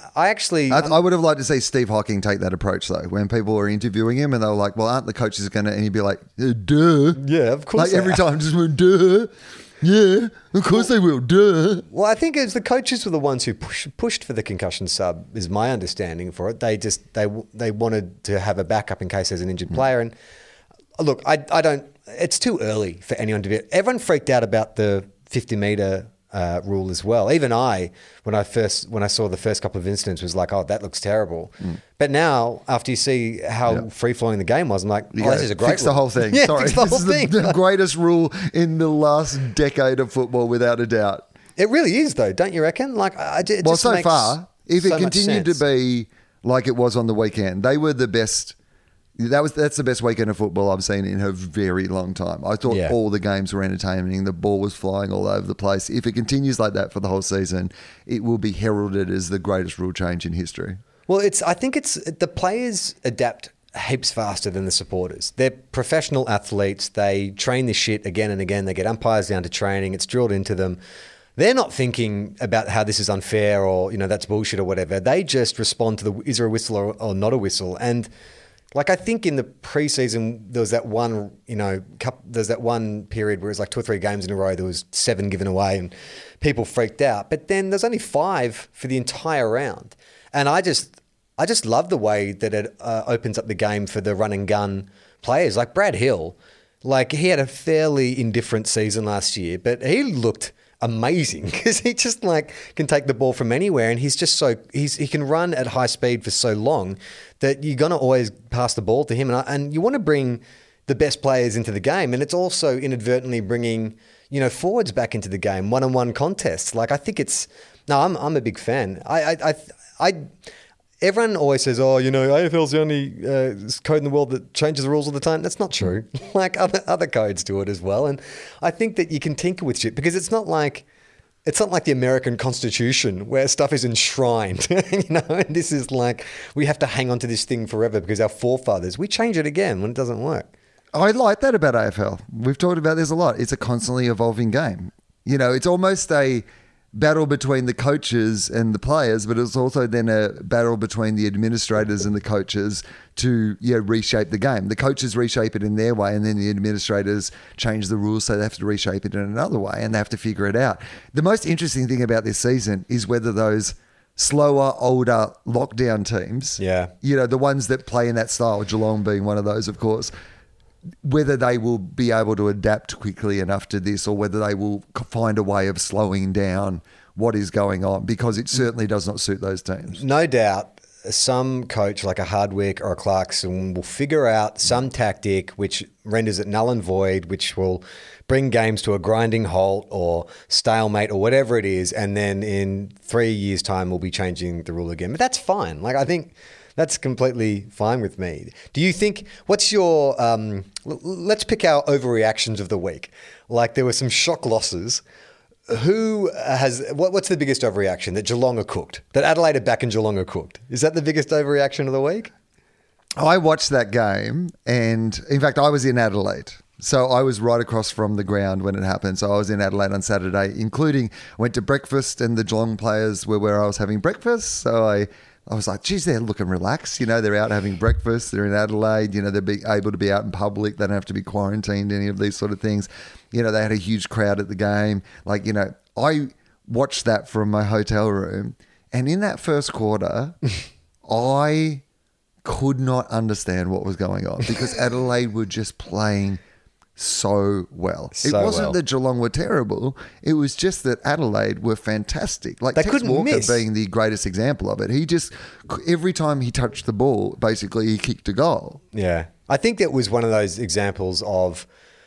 I would have liked to see Steve Hawking take that approach though, when people were interviewing him and they were like, well, aren't the coaches going to, and he'd be like, duh. Yeah, of course. Like every time just went, duh. Yeah, of course they will, duh. Well, I think it's the coaches were the ones who pushed for the concussion sub, is my understanding for it. They wanted to have a backup in case there's an injured player. And look, I don't, it's too early for anyone to be, everyone freaked out about the 50-meter rule as well. Even when I saw the first couple of incidents, was like, oh, that looks terrible. But now, after you see how free-flowing the game was, I'm like, this is a great fix the whole thing. Yeah, Sorry, fix the whole this thing. is the greatest rule in the last decade of football, without a doubt. It really is, though, don't you reckon? Like, so far, if it continued to sense. be like it was on the weekend, they were the best. That's the best weekend of football I've seen in a very long time. I thought all the games were entertaining. The ball was flying all over the place. If it continues like that for the whole season, it will be heralded as the greatest rule change in history. Well, I think the players adapt heaps faster than the supporters. They're professional athletes. They train this shit again and again. They get umpires down to training. It's drilled into them. They're not thinking about how this is unfair or, that's bullshit or whatever. They just respond to is there a whistle or not a whistle? And like, I think in the preseason, there was that one, there's that one period where it was like 2 or 3 games in a row, there was 7 given away and people freaked out. But then there's only 5 for the entire round. And I just love the way that it opens up the game for the run and gun players. Like Brad Hill, like he had a fairly indifferent season last year, but he looked amazing because he just like can take the ball from anywhere, and he's just he can run at high speed for so long that you're going to always pass the ball to him, and you want to bring the best players into the game, and it's also inadvertently bringing forwards back into the game, one-on-one contests. Like I think I'm a big fan. Everyone always says, oh, AFL's the only code in the world that changes the rules all the time. That's not true. Like other codes do it as well. And I think that you can tinker with shit because it's not like the American Constitution where stuff is enshrined, and this is like, we have to hang on to this thing forever because our forefathers, we change it again when it doesn't work. I like that about AFL. We've talked about this a lot. It's a constantly evolving game. It's almost a battle between the coaches and the players, but it's also then a battle between the administrators and the coaches to reshape the game. The coaches reshape it in their way, and then the administrators change the rules, so they have to reshape it in another way, and they have to figure it out. The most interesting thing about this season is whether those slower, older lockdown teams, the ones that play in that style, Geelong being one of those, of course, whether they will be able to adapt quickly enough to this, or whether they will find a way of slowing down what is going on, because it certainly does not suit those teams. No doubt some coach like a Hardwick or a Clarkson will figure out some tactic which renders it null and void, which will bring games to a grinding halt or stalemate or whatever it is, and then in 3 years' time we'll be changing the rule again. But that's fine. Like, I think that's completely fine with me. Do you think, what's your, let's pick our overreactions of the week. Like, there were some shock losses. What's the biggest overreaction? That Geelong are cooked? That Adelaide are back and Geelong are cooked? Is that the biggest overreaction of the week? I watched that game, and in fact, I was in Adelaide. So I was right across from the ground when it happened. So I was in Adelaide on Saturday, including went to breakfast, and the Geelong players were where I was having breakfast. So I was like, geez, they're looking relaxed. You know, they're out having breakfast. They're in Adelaide. You know, they're able to be out in public. They don't have to be quarantined, any of these sort of things. You know, they had a huge crowd at the game. Like, you know, I watched that from my hotel room. And in that first quarter, I could not understand what was going on, because Adelaide were just playing so well. It wasn't that Geelong were terrible. It was just that Adelaide were fantastic. Like, they Tex couldn't Walker miss. being the greatest example of it. He just, every time he touched the ball, basically he kicked a goal. Yeah. I think it was one of those examples of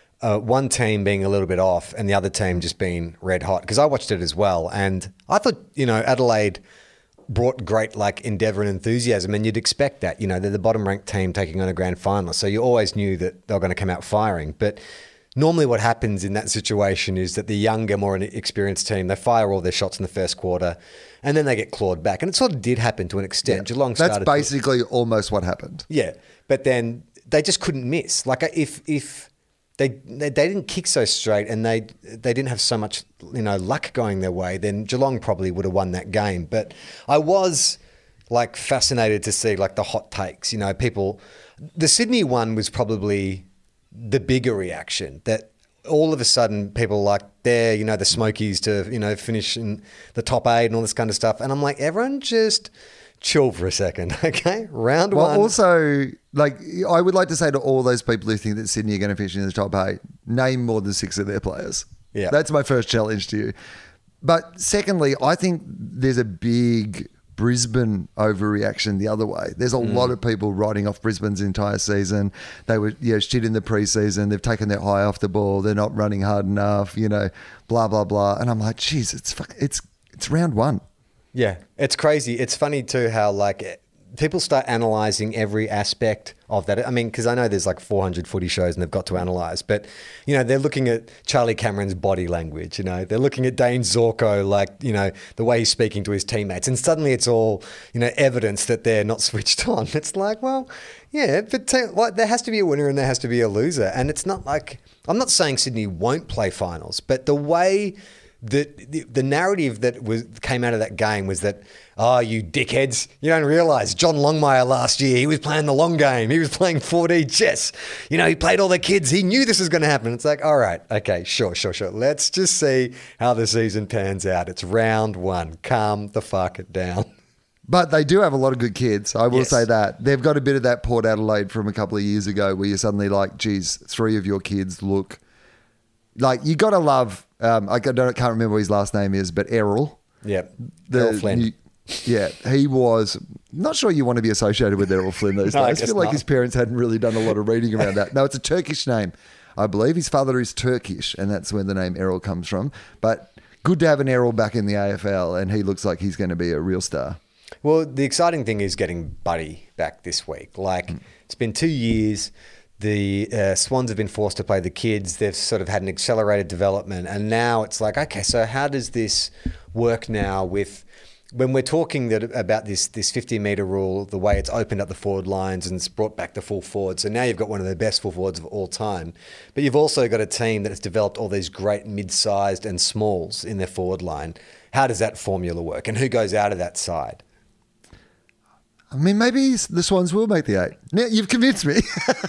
one team being a little bit off and the other team just being red hot. Because I watched it as well. And I thought, you know, Adelaide brought great like endeavour and enthusiasm, and you'd expect that. You know, they're the bottom ranked team taking on a grand final, so you always knew that they were going to come out firing. But normally what happens in that situation is that the younger, more experienced team, they fire all their shots in the first quarter and then they get clawed back. And it sort of did happen to an extent. Yeah. Geelong That's started basically almost what happened. Yeah, but then they just couldn't miss. Like, if they didn't kick so straight and they didn't have so much, you know, luck going their way, then Geelong probably would have won that game. But I was like fascinated to see like the hot takes. You know, people. The Sydney one was probably the bigger reaction, that all of a sudden people like they're, you know, the Smokies to, you know, finish in the top 8 and all this kind of stuff. And I'm like, everyone just chill for a second, okay? Round one. Well, also, like, I would like to say to all those people who think that Sydney are going to finish in the top 8, name more than 6 of their players. Yeah. That's my first challenge to you. But secondly, I think there's a big Brisbane overreaction the other way. There's a lot of people writing off Brisbane's entire season. They were, you know, shit in the preseason. They've taken their eye off the ball. They're not running hard enough, you know, blah, blah, blah. And I'm like, geez, it's round one. Yeah, it's crazy. It's funny too how like people start analysing every aspect of that. I mean, because I know there's like 400 footy shows and they've got to analyse, but, you know, they're looking at Charlie Cameron's body language, you know, they're looking at Dane Zorko, like, you know, the way he's speaking to his teammates, and suddenly it's all, you know, evidence that they're not switched on. It's like, well, yeah, but there has to be a winner and there has to be a loser. And it's not like, I'm not saying Sydney won't play finals, but the way the narrative that came out of that game was that, oh, you dickheads, you don't realise John Longmire last year, he was playing the long game. He was playing 4D chess. You know, he played all the kids. He knew this was going to happen. It's like, all right, okay, sure. Let's just see how the season pans out. It's round one. Calm the fuck down. But they do have a lot of good kids. I will Yes. say that. They've got a bit of that Port Adelaide from a couple of years ago where you're suddenly like, geez, 3 of your kids look like, you got to love, I can't remember what his last name is, but Errol. Yep. Errol Flynn. He was, not sure you want to be associated with Errol Flynn these No, I days. I guess feel like not. his parents hadn't really done a lot of reading around that. No, it's a Turkish name. I believe his father is Turkish, and that's where the name Errol comes from. But good to have an Errol back in the AFL, and he looks like he's going to be a real star. Well, the exciting thing is getting Buddy back this week. Like, it's been 2 years. The Swans have been forced to play the kids. They've sort of had an accelerated development. And now it's like, okay, so how does this work now with, when we're talking about this 50-metre rule, the way it's opened up the forward lines and it's brought back the full forward. So now you've got one of the best full forwards of all time. But you've also got a team that has developed all these great mid-sized and smalls in their forward line. How does that formula work? And who goes out of that side? I mean, maybe the Swans will make the 8. Now, you've convinced me.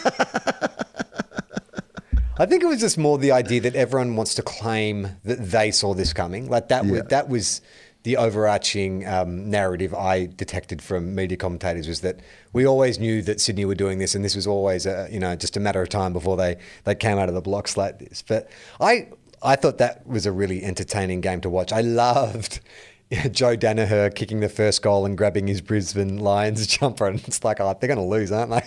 I think it was just more the idea that everyone wants to claim that they saw this coming. Like that, Yeah. that was the overarching narrative I detected from media commentators was that we always knew that Sydney were doing this, and this was always just a matter of time before they came out of the blocks like this. But I thought that was a really entertaining game to watch. I loved Joe Danaher kicking the first goal and grabbing his Brisbane Lions jumper, and it's like, they're going to lose, aren't they?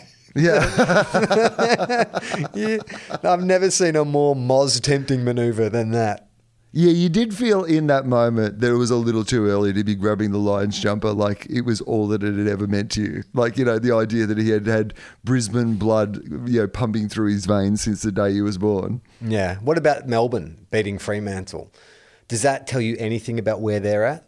Yeah. Yeah. I've never seen a more Moz tempting manoeuvre than that. Yeah, you did feel in that moment that it was a little too early to be grabbing the Lions jumper, like it was all that it had ever meant to you. Like, the idea that he had had Brisbane blood, pumping through his veins since the day he was born. Yeah. What about Melbourne beating Fremantle? Does that tell you anything about where they're at?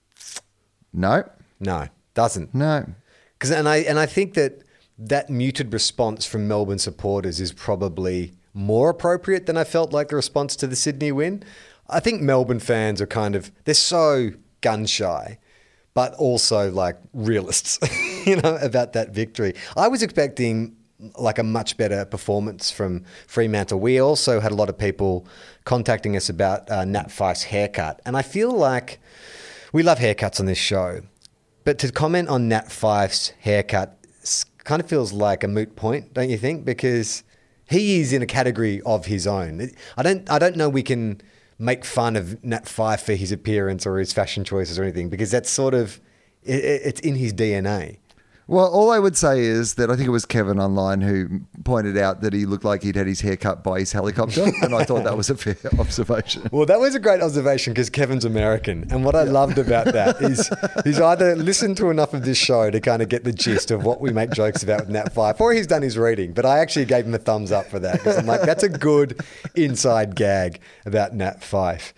No. No, doesn't. No. And I think that muted response from Melbourne supporters is probably more appropriate than I felt like the response to the Sydney win. I think Melbourne fans are they're so gun shy, but also like realists, about that victory. I was expecting like a much better performance from Fremantle. We also had a lot of people contacting us about Nat Fyfe's haircut. And I feel like we love haircuts on this show, but to comment on Nat Fyfe's haircut kind of feels like a moot point, don't you think? Because he is in a category of his own. I don't know we can make fun of Nat Fyfe for his appearance or his fashion choices or anything, because that's sort of, it's in his DNA. Well, all I would say is that I think it was Kevin online who pointed out that he looked like he'd had his hair cut by his helicopter, and I thought that was a fair observation. Well, that was a great observation because Kevin's American, and what I loved about that is he's either listened to enough of this show to kind of get the gist of what we make jokes about with Nat Fyfe, or he's done his reading. But I actually gave him a thumbs up for that because I'm like, that's a good inside gag about Nat Fyfe.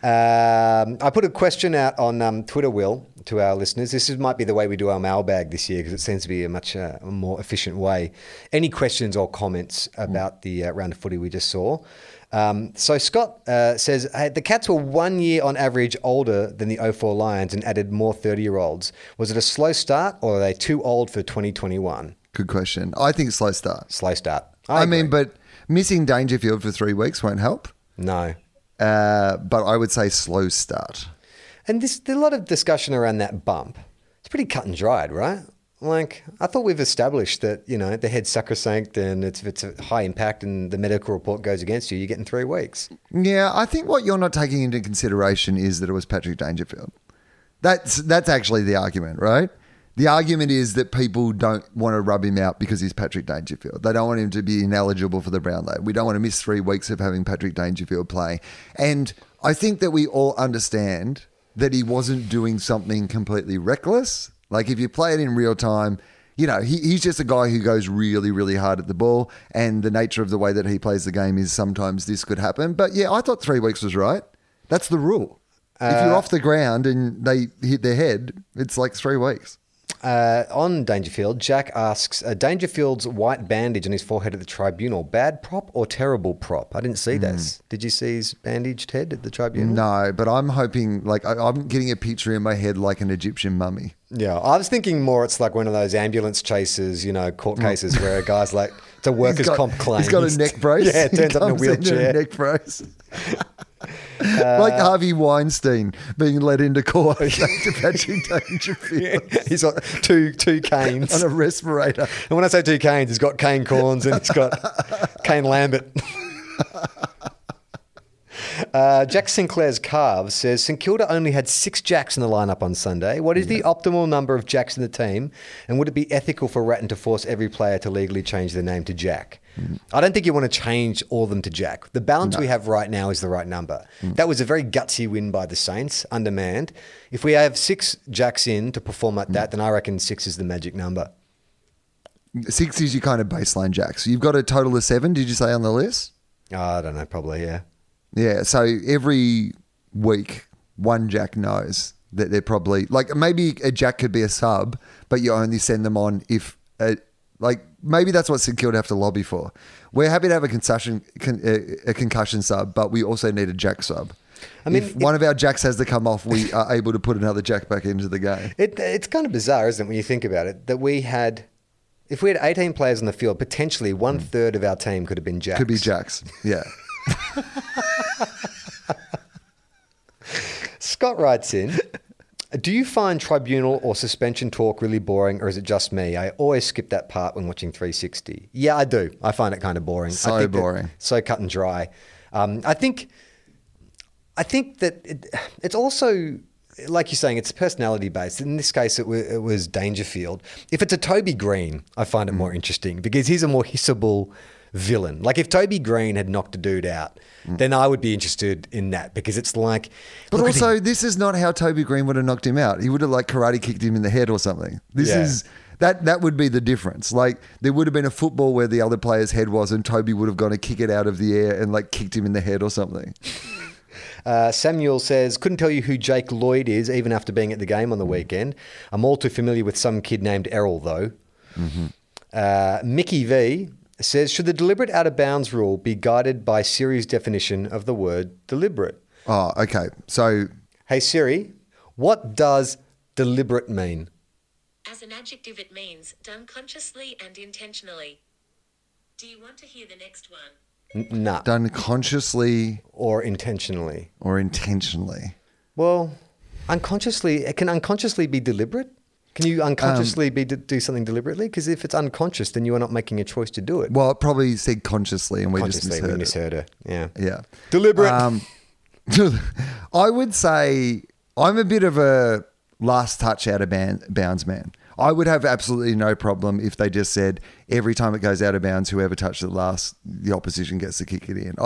I put a question out on Twitter, Will, to our listeners. This might be the way we do our mailbag this year because it seems to be a much more efficient way. Any questions or comments about the round of footy we just saw? So Scott says, hey, the Cats were 1 year on average older than the 04 Lions and added more 30-year-olds. Was it a slow start or are they too old for 2021? Good question. I think slow start. Slow start. I mean, but missing Dangerfield for 3 weeks won't help. No. But I would say slow start. And there's a lot of discussion around that bump. It's pretty cut and dried, right? Like, I thought we've established that, the head's sacrosanct and if it's a high impact and the medical report goes against you, you're getting 3 weeks. Yeah, I think what you're not taking into consideration is that it was Patrick Dangerfield. That's actually the argument, right? The argument is that people don't want to rub him out because he's Patrick Dangerfield. They don't want him to be ineligible for the Brownlow. We don't want to miss 3 weeks of having Patrick Dangerfield play. And I think that we all understand that he wasn't doing something completely reckless. Like if you play it in real time, he's just a guy who goes really, really hard at the ball, and the nature of the way that he plays the game is sometimes this could happen. But yeah, I thought 3 weeks was right. That's the rule. If you're off the ground and they hit their head, it's like 3 weeks. On Dangerfield, Jack asks, Dangerfield's white bandage on his forehead at the tribunal, bad prop or terrible prop? I didn't see this. Did you see his bandaged head at the tribunal? No, but I'm hoping, I'm getting a picture in my head like an Egyptian mummy. Yeah, I was thinking more it's like one of those ambulance chases, court cases where a guy's like, it's a workers' comp claim. He's got a neck brace. Yeah, turns up in a wheelchair. A neck brace. Like Harvey Weinstein being led into court. Patrick Dangerfield. Yeah, he's got two canes. On a respirator. And when I say 2 canes, he's got Kane Corns and he's got Kane Lambert. Jack Sinclair's Carve says, St Kilda only had 6 Jacks in the lineup on Sunday. What is the optimal number of Jacks in the team? And would it be ethical for Ratton to force every player to legally change their name to Jack? I don't think you want to change all of them to Jack. The balance we have right now is the right number. That was a very gutsy win by the Saints, undermanned. If we have 6 Jacks in to perform like that, then I reckon 6 is the magic number. 6 is your kind of baseline Jacks. You've got a total of 7, did you say on the list? I don't know, probably, yeah. Yeah, so every week, 1 Jack knows that they're probably... maybe a Jack could be a sub, but you only send them on if... maybe that's what St Kilda have to lobby for. We're happy to have a concussion sub, but we also need a Jack sub. I mean, if one of our Jacks has to come off, we are able to put another Jack back into the game. It's kind of bizarre, isn't it, when you think about it, that if we had 18 players on the field, potentially 1/3 of our team could have been Jacks. Could be Jacks, yeah. Scott writes in, Do you find tribunal or suspension talk really boring, or is it just me? I always skip that part when watching 360. Yeah, I do. I find it kind of boring. So boring. So cut and dry. I think that it's also, like you're saying, it's personality based. In this case, it was Dangerfield. If it's a Toby Green, I find it more interesting because he's a more hissable villain. Like if Toby Green had knocked a dude out, then I would be interested in that because it's like... But also, this is not how Toby Green would have knocked him out. He would have like karate kicked him in the head or something. This is... That would be the difference. Like there would have been a football where the other player's head was and Toby would have gone to kick it out of the air and like kicked him in the head or something. Samuel says, couldn't tell you who Jake Lloyd is even after being at the game on the weekend. I'm all too familiar with some kid named Errol though. Mickey V says, should the deliberate out of bounds rule be guided by Siri's definition of the word deliberate? Oh, okay. So... Hey Siri, what does deliberate mean? As an adjective it means done consciously and intentionally. Do you want to hear the next one? Nah. Done consciously... Or intentionally. Or intentionally. Well, it can unconsciously be deliberate? Can you unconsciously do something deliberately? Because if it's unconscious, then you are not making a choice to do it. Well, it probably said consciously and we just misheard her. Yeah. Yeah. Deliberate. I would say I'm a bit of a last touch out of bounds man. I would have absolutely no problem if they just said every time it goes out of bounds, whoever touched it last, the opposition gets to kick it in.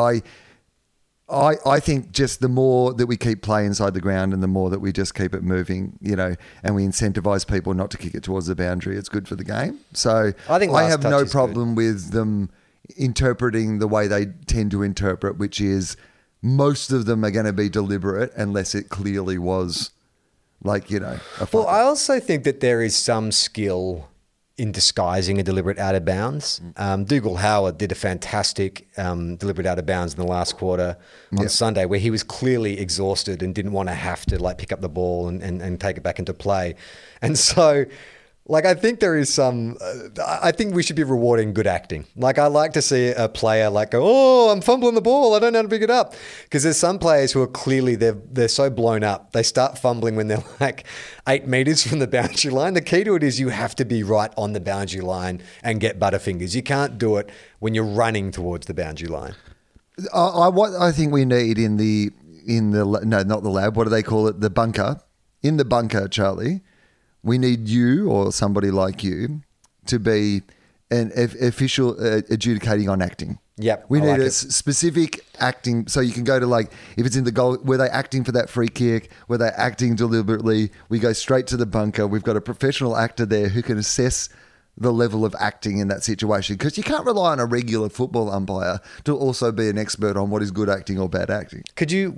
I think just the more that we keep play inside the ground and the more that we just keep it moving, and we incentivize people not to kick it towards the boundary, it's good for the game. So I have no problem with them interpreting the way they tend to interpret, which is most of them are going to be deliberate unless it clearly was like, a Well, I also think that there is some skill in disguising a deliberate out of bounds. Dougal Howard did a fantastic deliberate out of bounds in the last quarter on Sunday where he was clearly exhausted and didn't want to have to like pick up the ball and take it back into play. And so like I think there is some I think we should be rewarding good acting. Like I like to see a player like go, oh, I'm fumbling the ball, I don't know how to pick it up. Because there's some players who are clearly they're so blown up, they start fumbling when they're like 8 meters from the boundary line. The key to it is you have to be right on the boundary line and get butterfingers. You can't do it when you're running towards the boundary line. What I think we need in the not the lab, what do they call it? The bunker. In the bunker, Charlie, we need you or somebody like you to be an official adjudicating on acting. Yep. We need a specific acting. So you can go to like, if it's in the goal, were they acting for that free kick? Were they acting deliberately? We go straight to the bunker. We've got a professional actor there who can assess the level of acting in that situation. Because you can't rely on a regular football umpire to also be an expert on what is good acting or bad acting. Could you,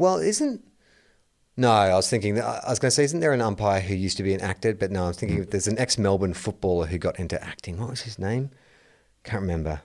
No, I was going to say, isn't there an umpire who used to be an actor? But no, I was thinking there's an ex-Melbourne footballer who got into acting. What was his name? Can't remember.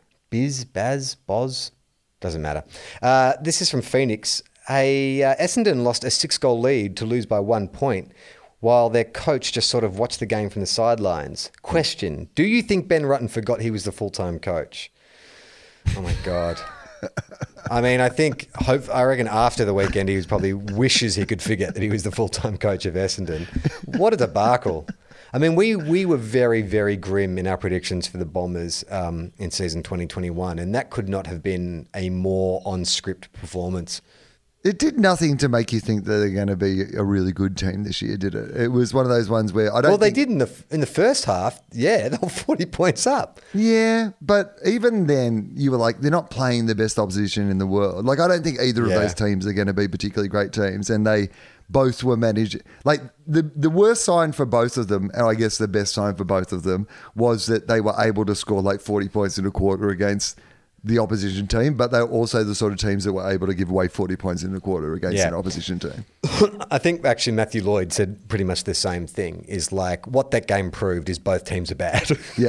Boz? Doesn't matter. This is from Phoenix. Essendon lost a 6-goal lead to lose by 1 point while their coach just sort of watched the game from the sidelines. Question, do you think Ben Rutten forgot he was the full-time coach? Oh my God. I mean, I reckon after the weekend he probably wishes he could forget that he was the full-time coach of Essendon. What a debacle. I mean, we were very, very grim in our predictions for the Bombers in season 2021, and that could not have been a more on-script performance. It did nothing to make you think that they're going to be a really good team this year, did it? It was one of those ones where they did in the first half. Yeah, they were 40 points up. Yeah, but even then, you were like, they're not playing the best opposition in the world. Like, I don't think either of those teams are going to be particularly great teams, and they both were managed. Like, the worst sign for both of them, and I guess the best sign for both of them, was that they were able to score like 40 points in a quarter against the opposition team, but they're also the sort of teams that were able to give away 40 points in a quarter against an opposition team. I think actually Matthew Lloyd said pretty much the same thing, is like what that game proved is both teams are bad. Yeah.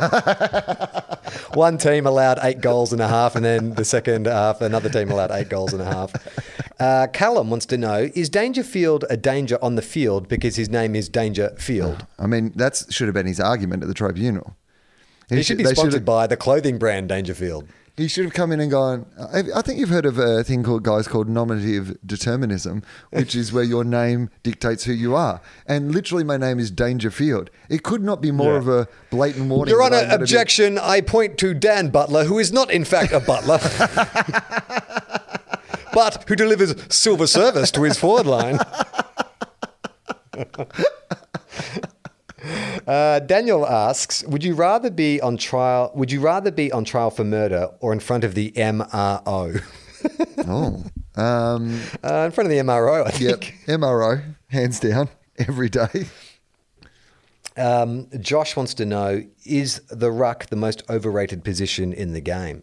One team allowed 8 goals and a half, and then the second half, another team allowed 8 goals and a half. Callum wants to know, is Dangerfield a danger on the field because his name is Dangerfield? I mean, that should have been his argument at the tribunal. He should be sponsored by the clothing brand Dangerfield. He should have come in and gone, I think you've heard of a thing called nominative determinism, which is where your name dictates who you are. And literally my name is Dangerfield. It could not be more of a blatant warning. Your Honour, objection. I point to Dan Butler, who is not in fact a butler, but who delivers silver service to his forward line. Daniel asks, would you rather be on trial for murder or in front of the MRO? In front of the MRO, I think. Yep, MRO, hands down, every day. Josh wants to know, is the ruck the most overrated position in the game?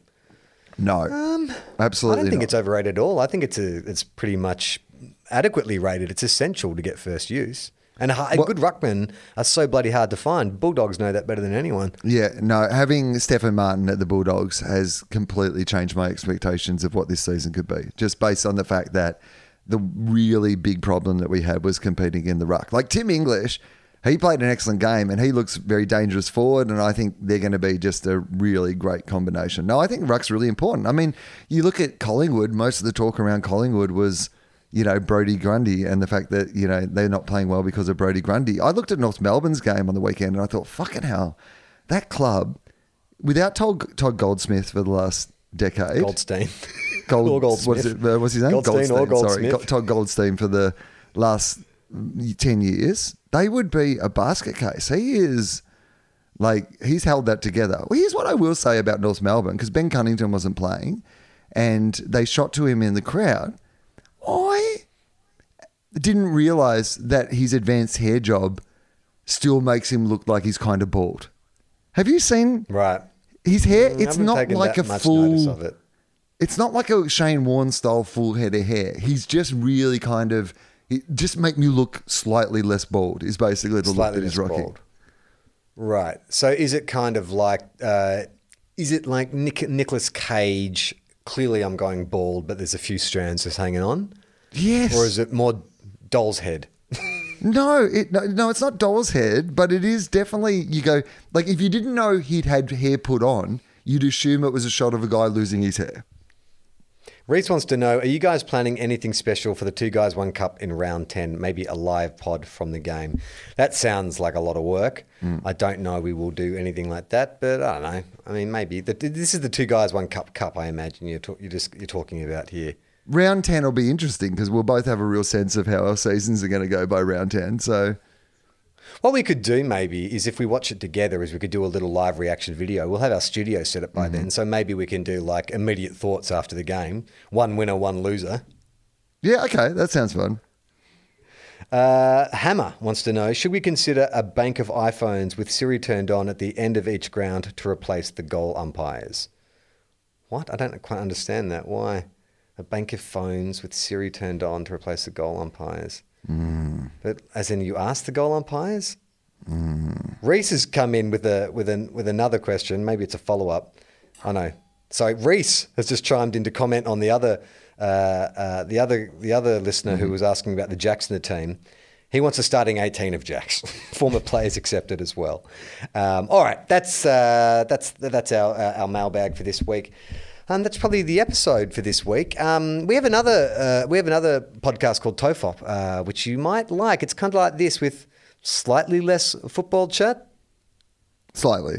No, absolutely I don't think not. it's overrated at all. I think it's pretty much adequately rated. It's essential to get first use. And good ruckmen are so bloody hard to find. Bulldogs know that better than anyone. Yeah, no, having Stefan Martin at the Bulldogs has completely changed my expectations of what this season could be, just based on the fact that the really big problem that we had was competing in the ruck. Like Tim English, he played an excellent game and he looks very dangerous forward, and I think they're going to be just a really great combination. No, I think ruck's really important. I mean, you look at Collingwood, most of the talk around Collingwood was, Brodie Grundy and the fact that, they're not playing well because of Brodie Grundy. I looked at North Melbourne's game on the weekend and I thought, fucking hell, that club, without Todd Goldsmith for the last decade. Goldstein. Goldsmith. What's his name? Goldstein or Goldsmith. Sorry, Todd Goldstein for the last 10 years. They would be a basket case. He is, he's held that together. Well, here's what I will say about North Melbourne, because Ben Cunnington wasn't playing and they shot to him in the crowd. I didn't realise that his advanced hair job still makes him look like he's kind of bald. Have you seen his hair? It's not like a full. Of it. It's not like a Shane Warne style full head of hair. He's just really just make me look slightly less bald. Is basically the look that he's rocking. Bald. Right. So is it kind of like? Is it like Nicolas Cage? Clearly I'm going bald, but there's a few strands just hanging on? Yes. Or is it more doll's head? No, it's not doll's head, but it is definitely, you go, if you didn't know he'd had hair put on, you'd assume it was a shot of a guy losing his hair. Reese wants to know, are you guys planning anything special for the 2 Guys 1 Cup in round 10? Maybe a live pod from the game. That sounds like a lot of work. I don't know we will do anything like that, but I don't know. I mean, maybe. This is the 2 Guys 1 Cup, I imagine you're talking about here. Round 10 will be interesting because we'll both have a real sense of how our seasons are going to go by round 10. So what we could do maybe is if we watch it together is we could do a little live reaction video. We'll have our studio set up by then. So maybe we can do immediate thoughts after the game. 1 winner, 1 loser. Yeah, okay. That sounds fun. Hammer wants to know, should we consider a bank of iPhones with Siri turned on at the end of each ground to replace the goal umpires? What? I don't quite understand that. Why? A bank of phones with Siri turned on to replace the goal umpires. But as in, you ask the goal umpires? Reese has come in with another question. Maybe it's a follow up. I know. So Reese has just chimed in to comment on the other listener who was asking about the Jacks in the team. He wants a starting 18 of Jacks. Former players accepted as well. All right, that's our mailbag for this week. That's probably the episode for this week. We have another podcast called TOFOP, which you might like. It's kind of like this with slightly less football chat. Slightly.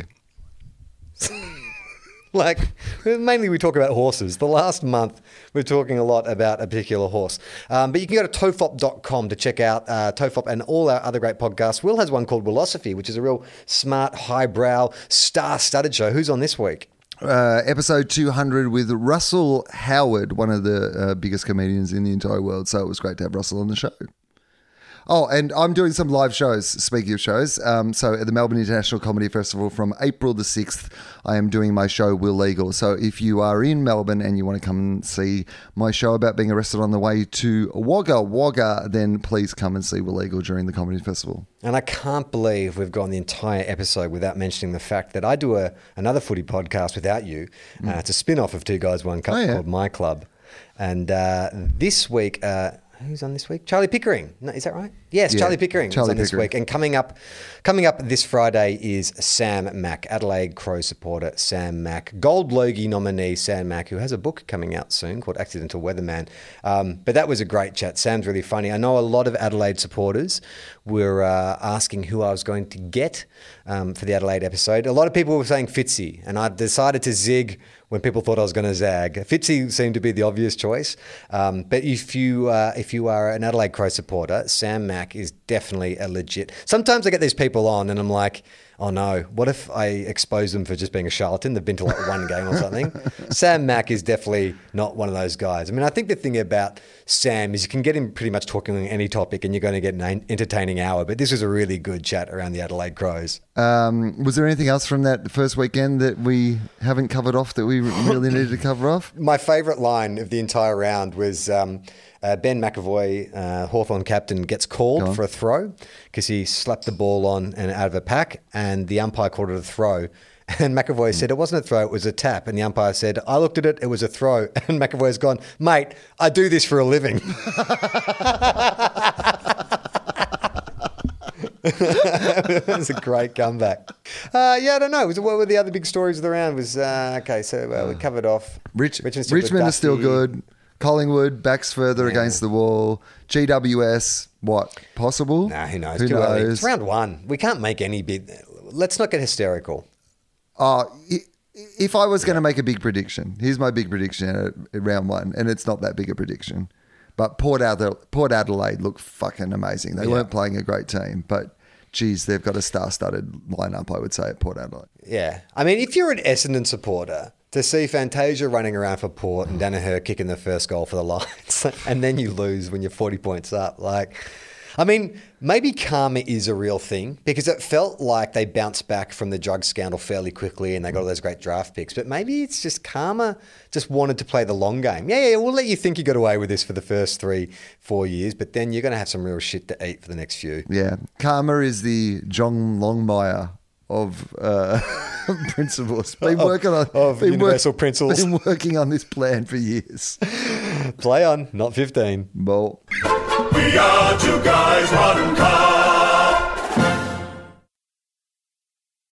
Mainly we talk about horses. The last month, we're talking a lot about a particular horse. But you can go to tofop.com to check out TOFOP and all our other great podcasts. Will has one called Willosophy, which is a real smart, highbrow, star-studded show. Who's on this week? Episode 200 with Russell Howard, one of the biggest comedians in the entire world. So it was great to have Russell on the show. Oh, and I'm doing some live shows, speaking of shows. So at the Melbourne International Comedy Festival from April the 6th, I am doing my show, Will Legal. So if you are in Melbourne and you want to come and see my show about being arrested on the way to Wagga Wagga, then please come and see Will Legal during the Comedy Festival. And I can't believe we've gone the entire episode without mentioning the fact that I do another footy podcast without you. It's a spin-off of 2 Guys 1 Cup called My Club. And this week, Who's on this week? Charlie Pickering. No, is that right? Yes, Yeah, Charlie Pickering is Charlie on this Pickering. week. And coming up this Friday is Sam Mack, Adelaide Crow supporter Sam Mack, Gold Logie nominee Sam Mack, who has a book coming out soon called Accidental Weatherman. But that was a great chat. Sam's really funny. I know a lot of Adelaide supporters were asking who I was going to get for the Adelaide episode. A lot of people were saying Fitzy, and I decided to zig when people thought I was going to zag. Fitzy seemed to be the obvious choice. But if you are an Adelaide Crow supporter, Sam Mack is definitely a legit. Sometimes I get these people on and I'm like, oh no, what if I expose them for just being a charlatan? They've been to like one game or something. Sam Mack is definitely not one of those guys. I mean, I think the thing about Sam is you can get him pretty much talking on any topic and you're going to get an entertaining hour. But this was a really good chat around the Adelaide Crows. Was there anything else from that first weekend that we haven't covered off that we really needed to cover off? My favourite line of the entire round was Ben McAvoy, Hawthorn captain, gets called for a throw because he slapped the ball on and out of a pack, and the umpire called it a throw. And McAvoy said it wasn't a throw, it was a tap. And the umpire said, I looked at it, it was a throw. And McAvoy's gone, mate, I do this for a living. That was a great comeback. I don't know. What were the other big stories of the round? We covered off. Richmond is still good. Collingwood backs further against the wall. GWS, what? Possible? Nah, who knows? Too early. It's round one. We can't make any big... Let's not get hysterical. If I was going to make a big prediction, here's my big prediction at round one, and it's not that big a prediction. But Port Adelaide look fucking amazing. They weren't playing a great team, but geez, they've got a star-studded lineup, I would say, at Port Adelaide. Yeah. I mean, if you're an Essendon supporter, to see Fantasia running around for Port and Danaher kicking the first goal for the Lions, and then you lose when you're 40 points up, I mean, maybe karma is a real thing because it felt like they bounced back from the drug scandal fairly quickly and they got all those great draft picks. But maybe it's just karma just wanted to play the long game. Yeah, we'll let you think you got away with this for the first 3-4 years, but then you're going to have some real shit to eat for the next few. Yeah. Karma is the John Longmire of principles. Universal principles. Been working on this plan for years. Play on, not 15. Well. We are two guys, one car.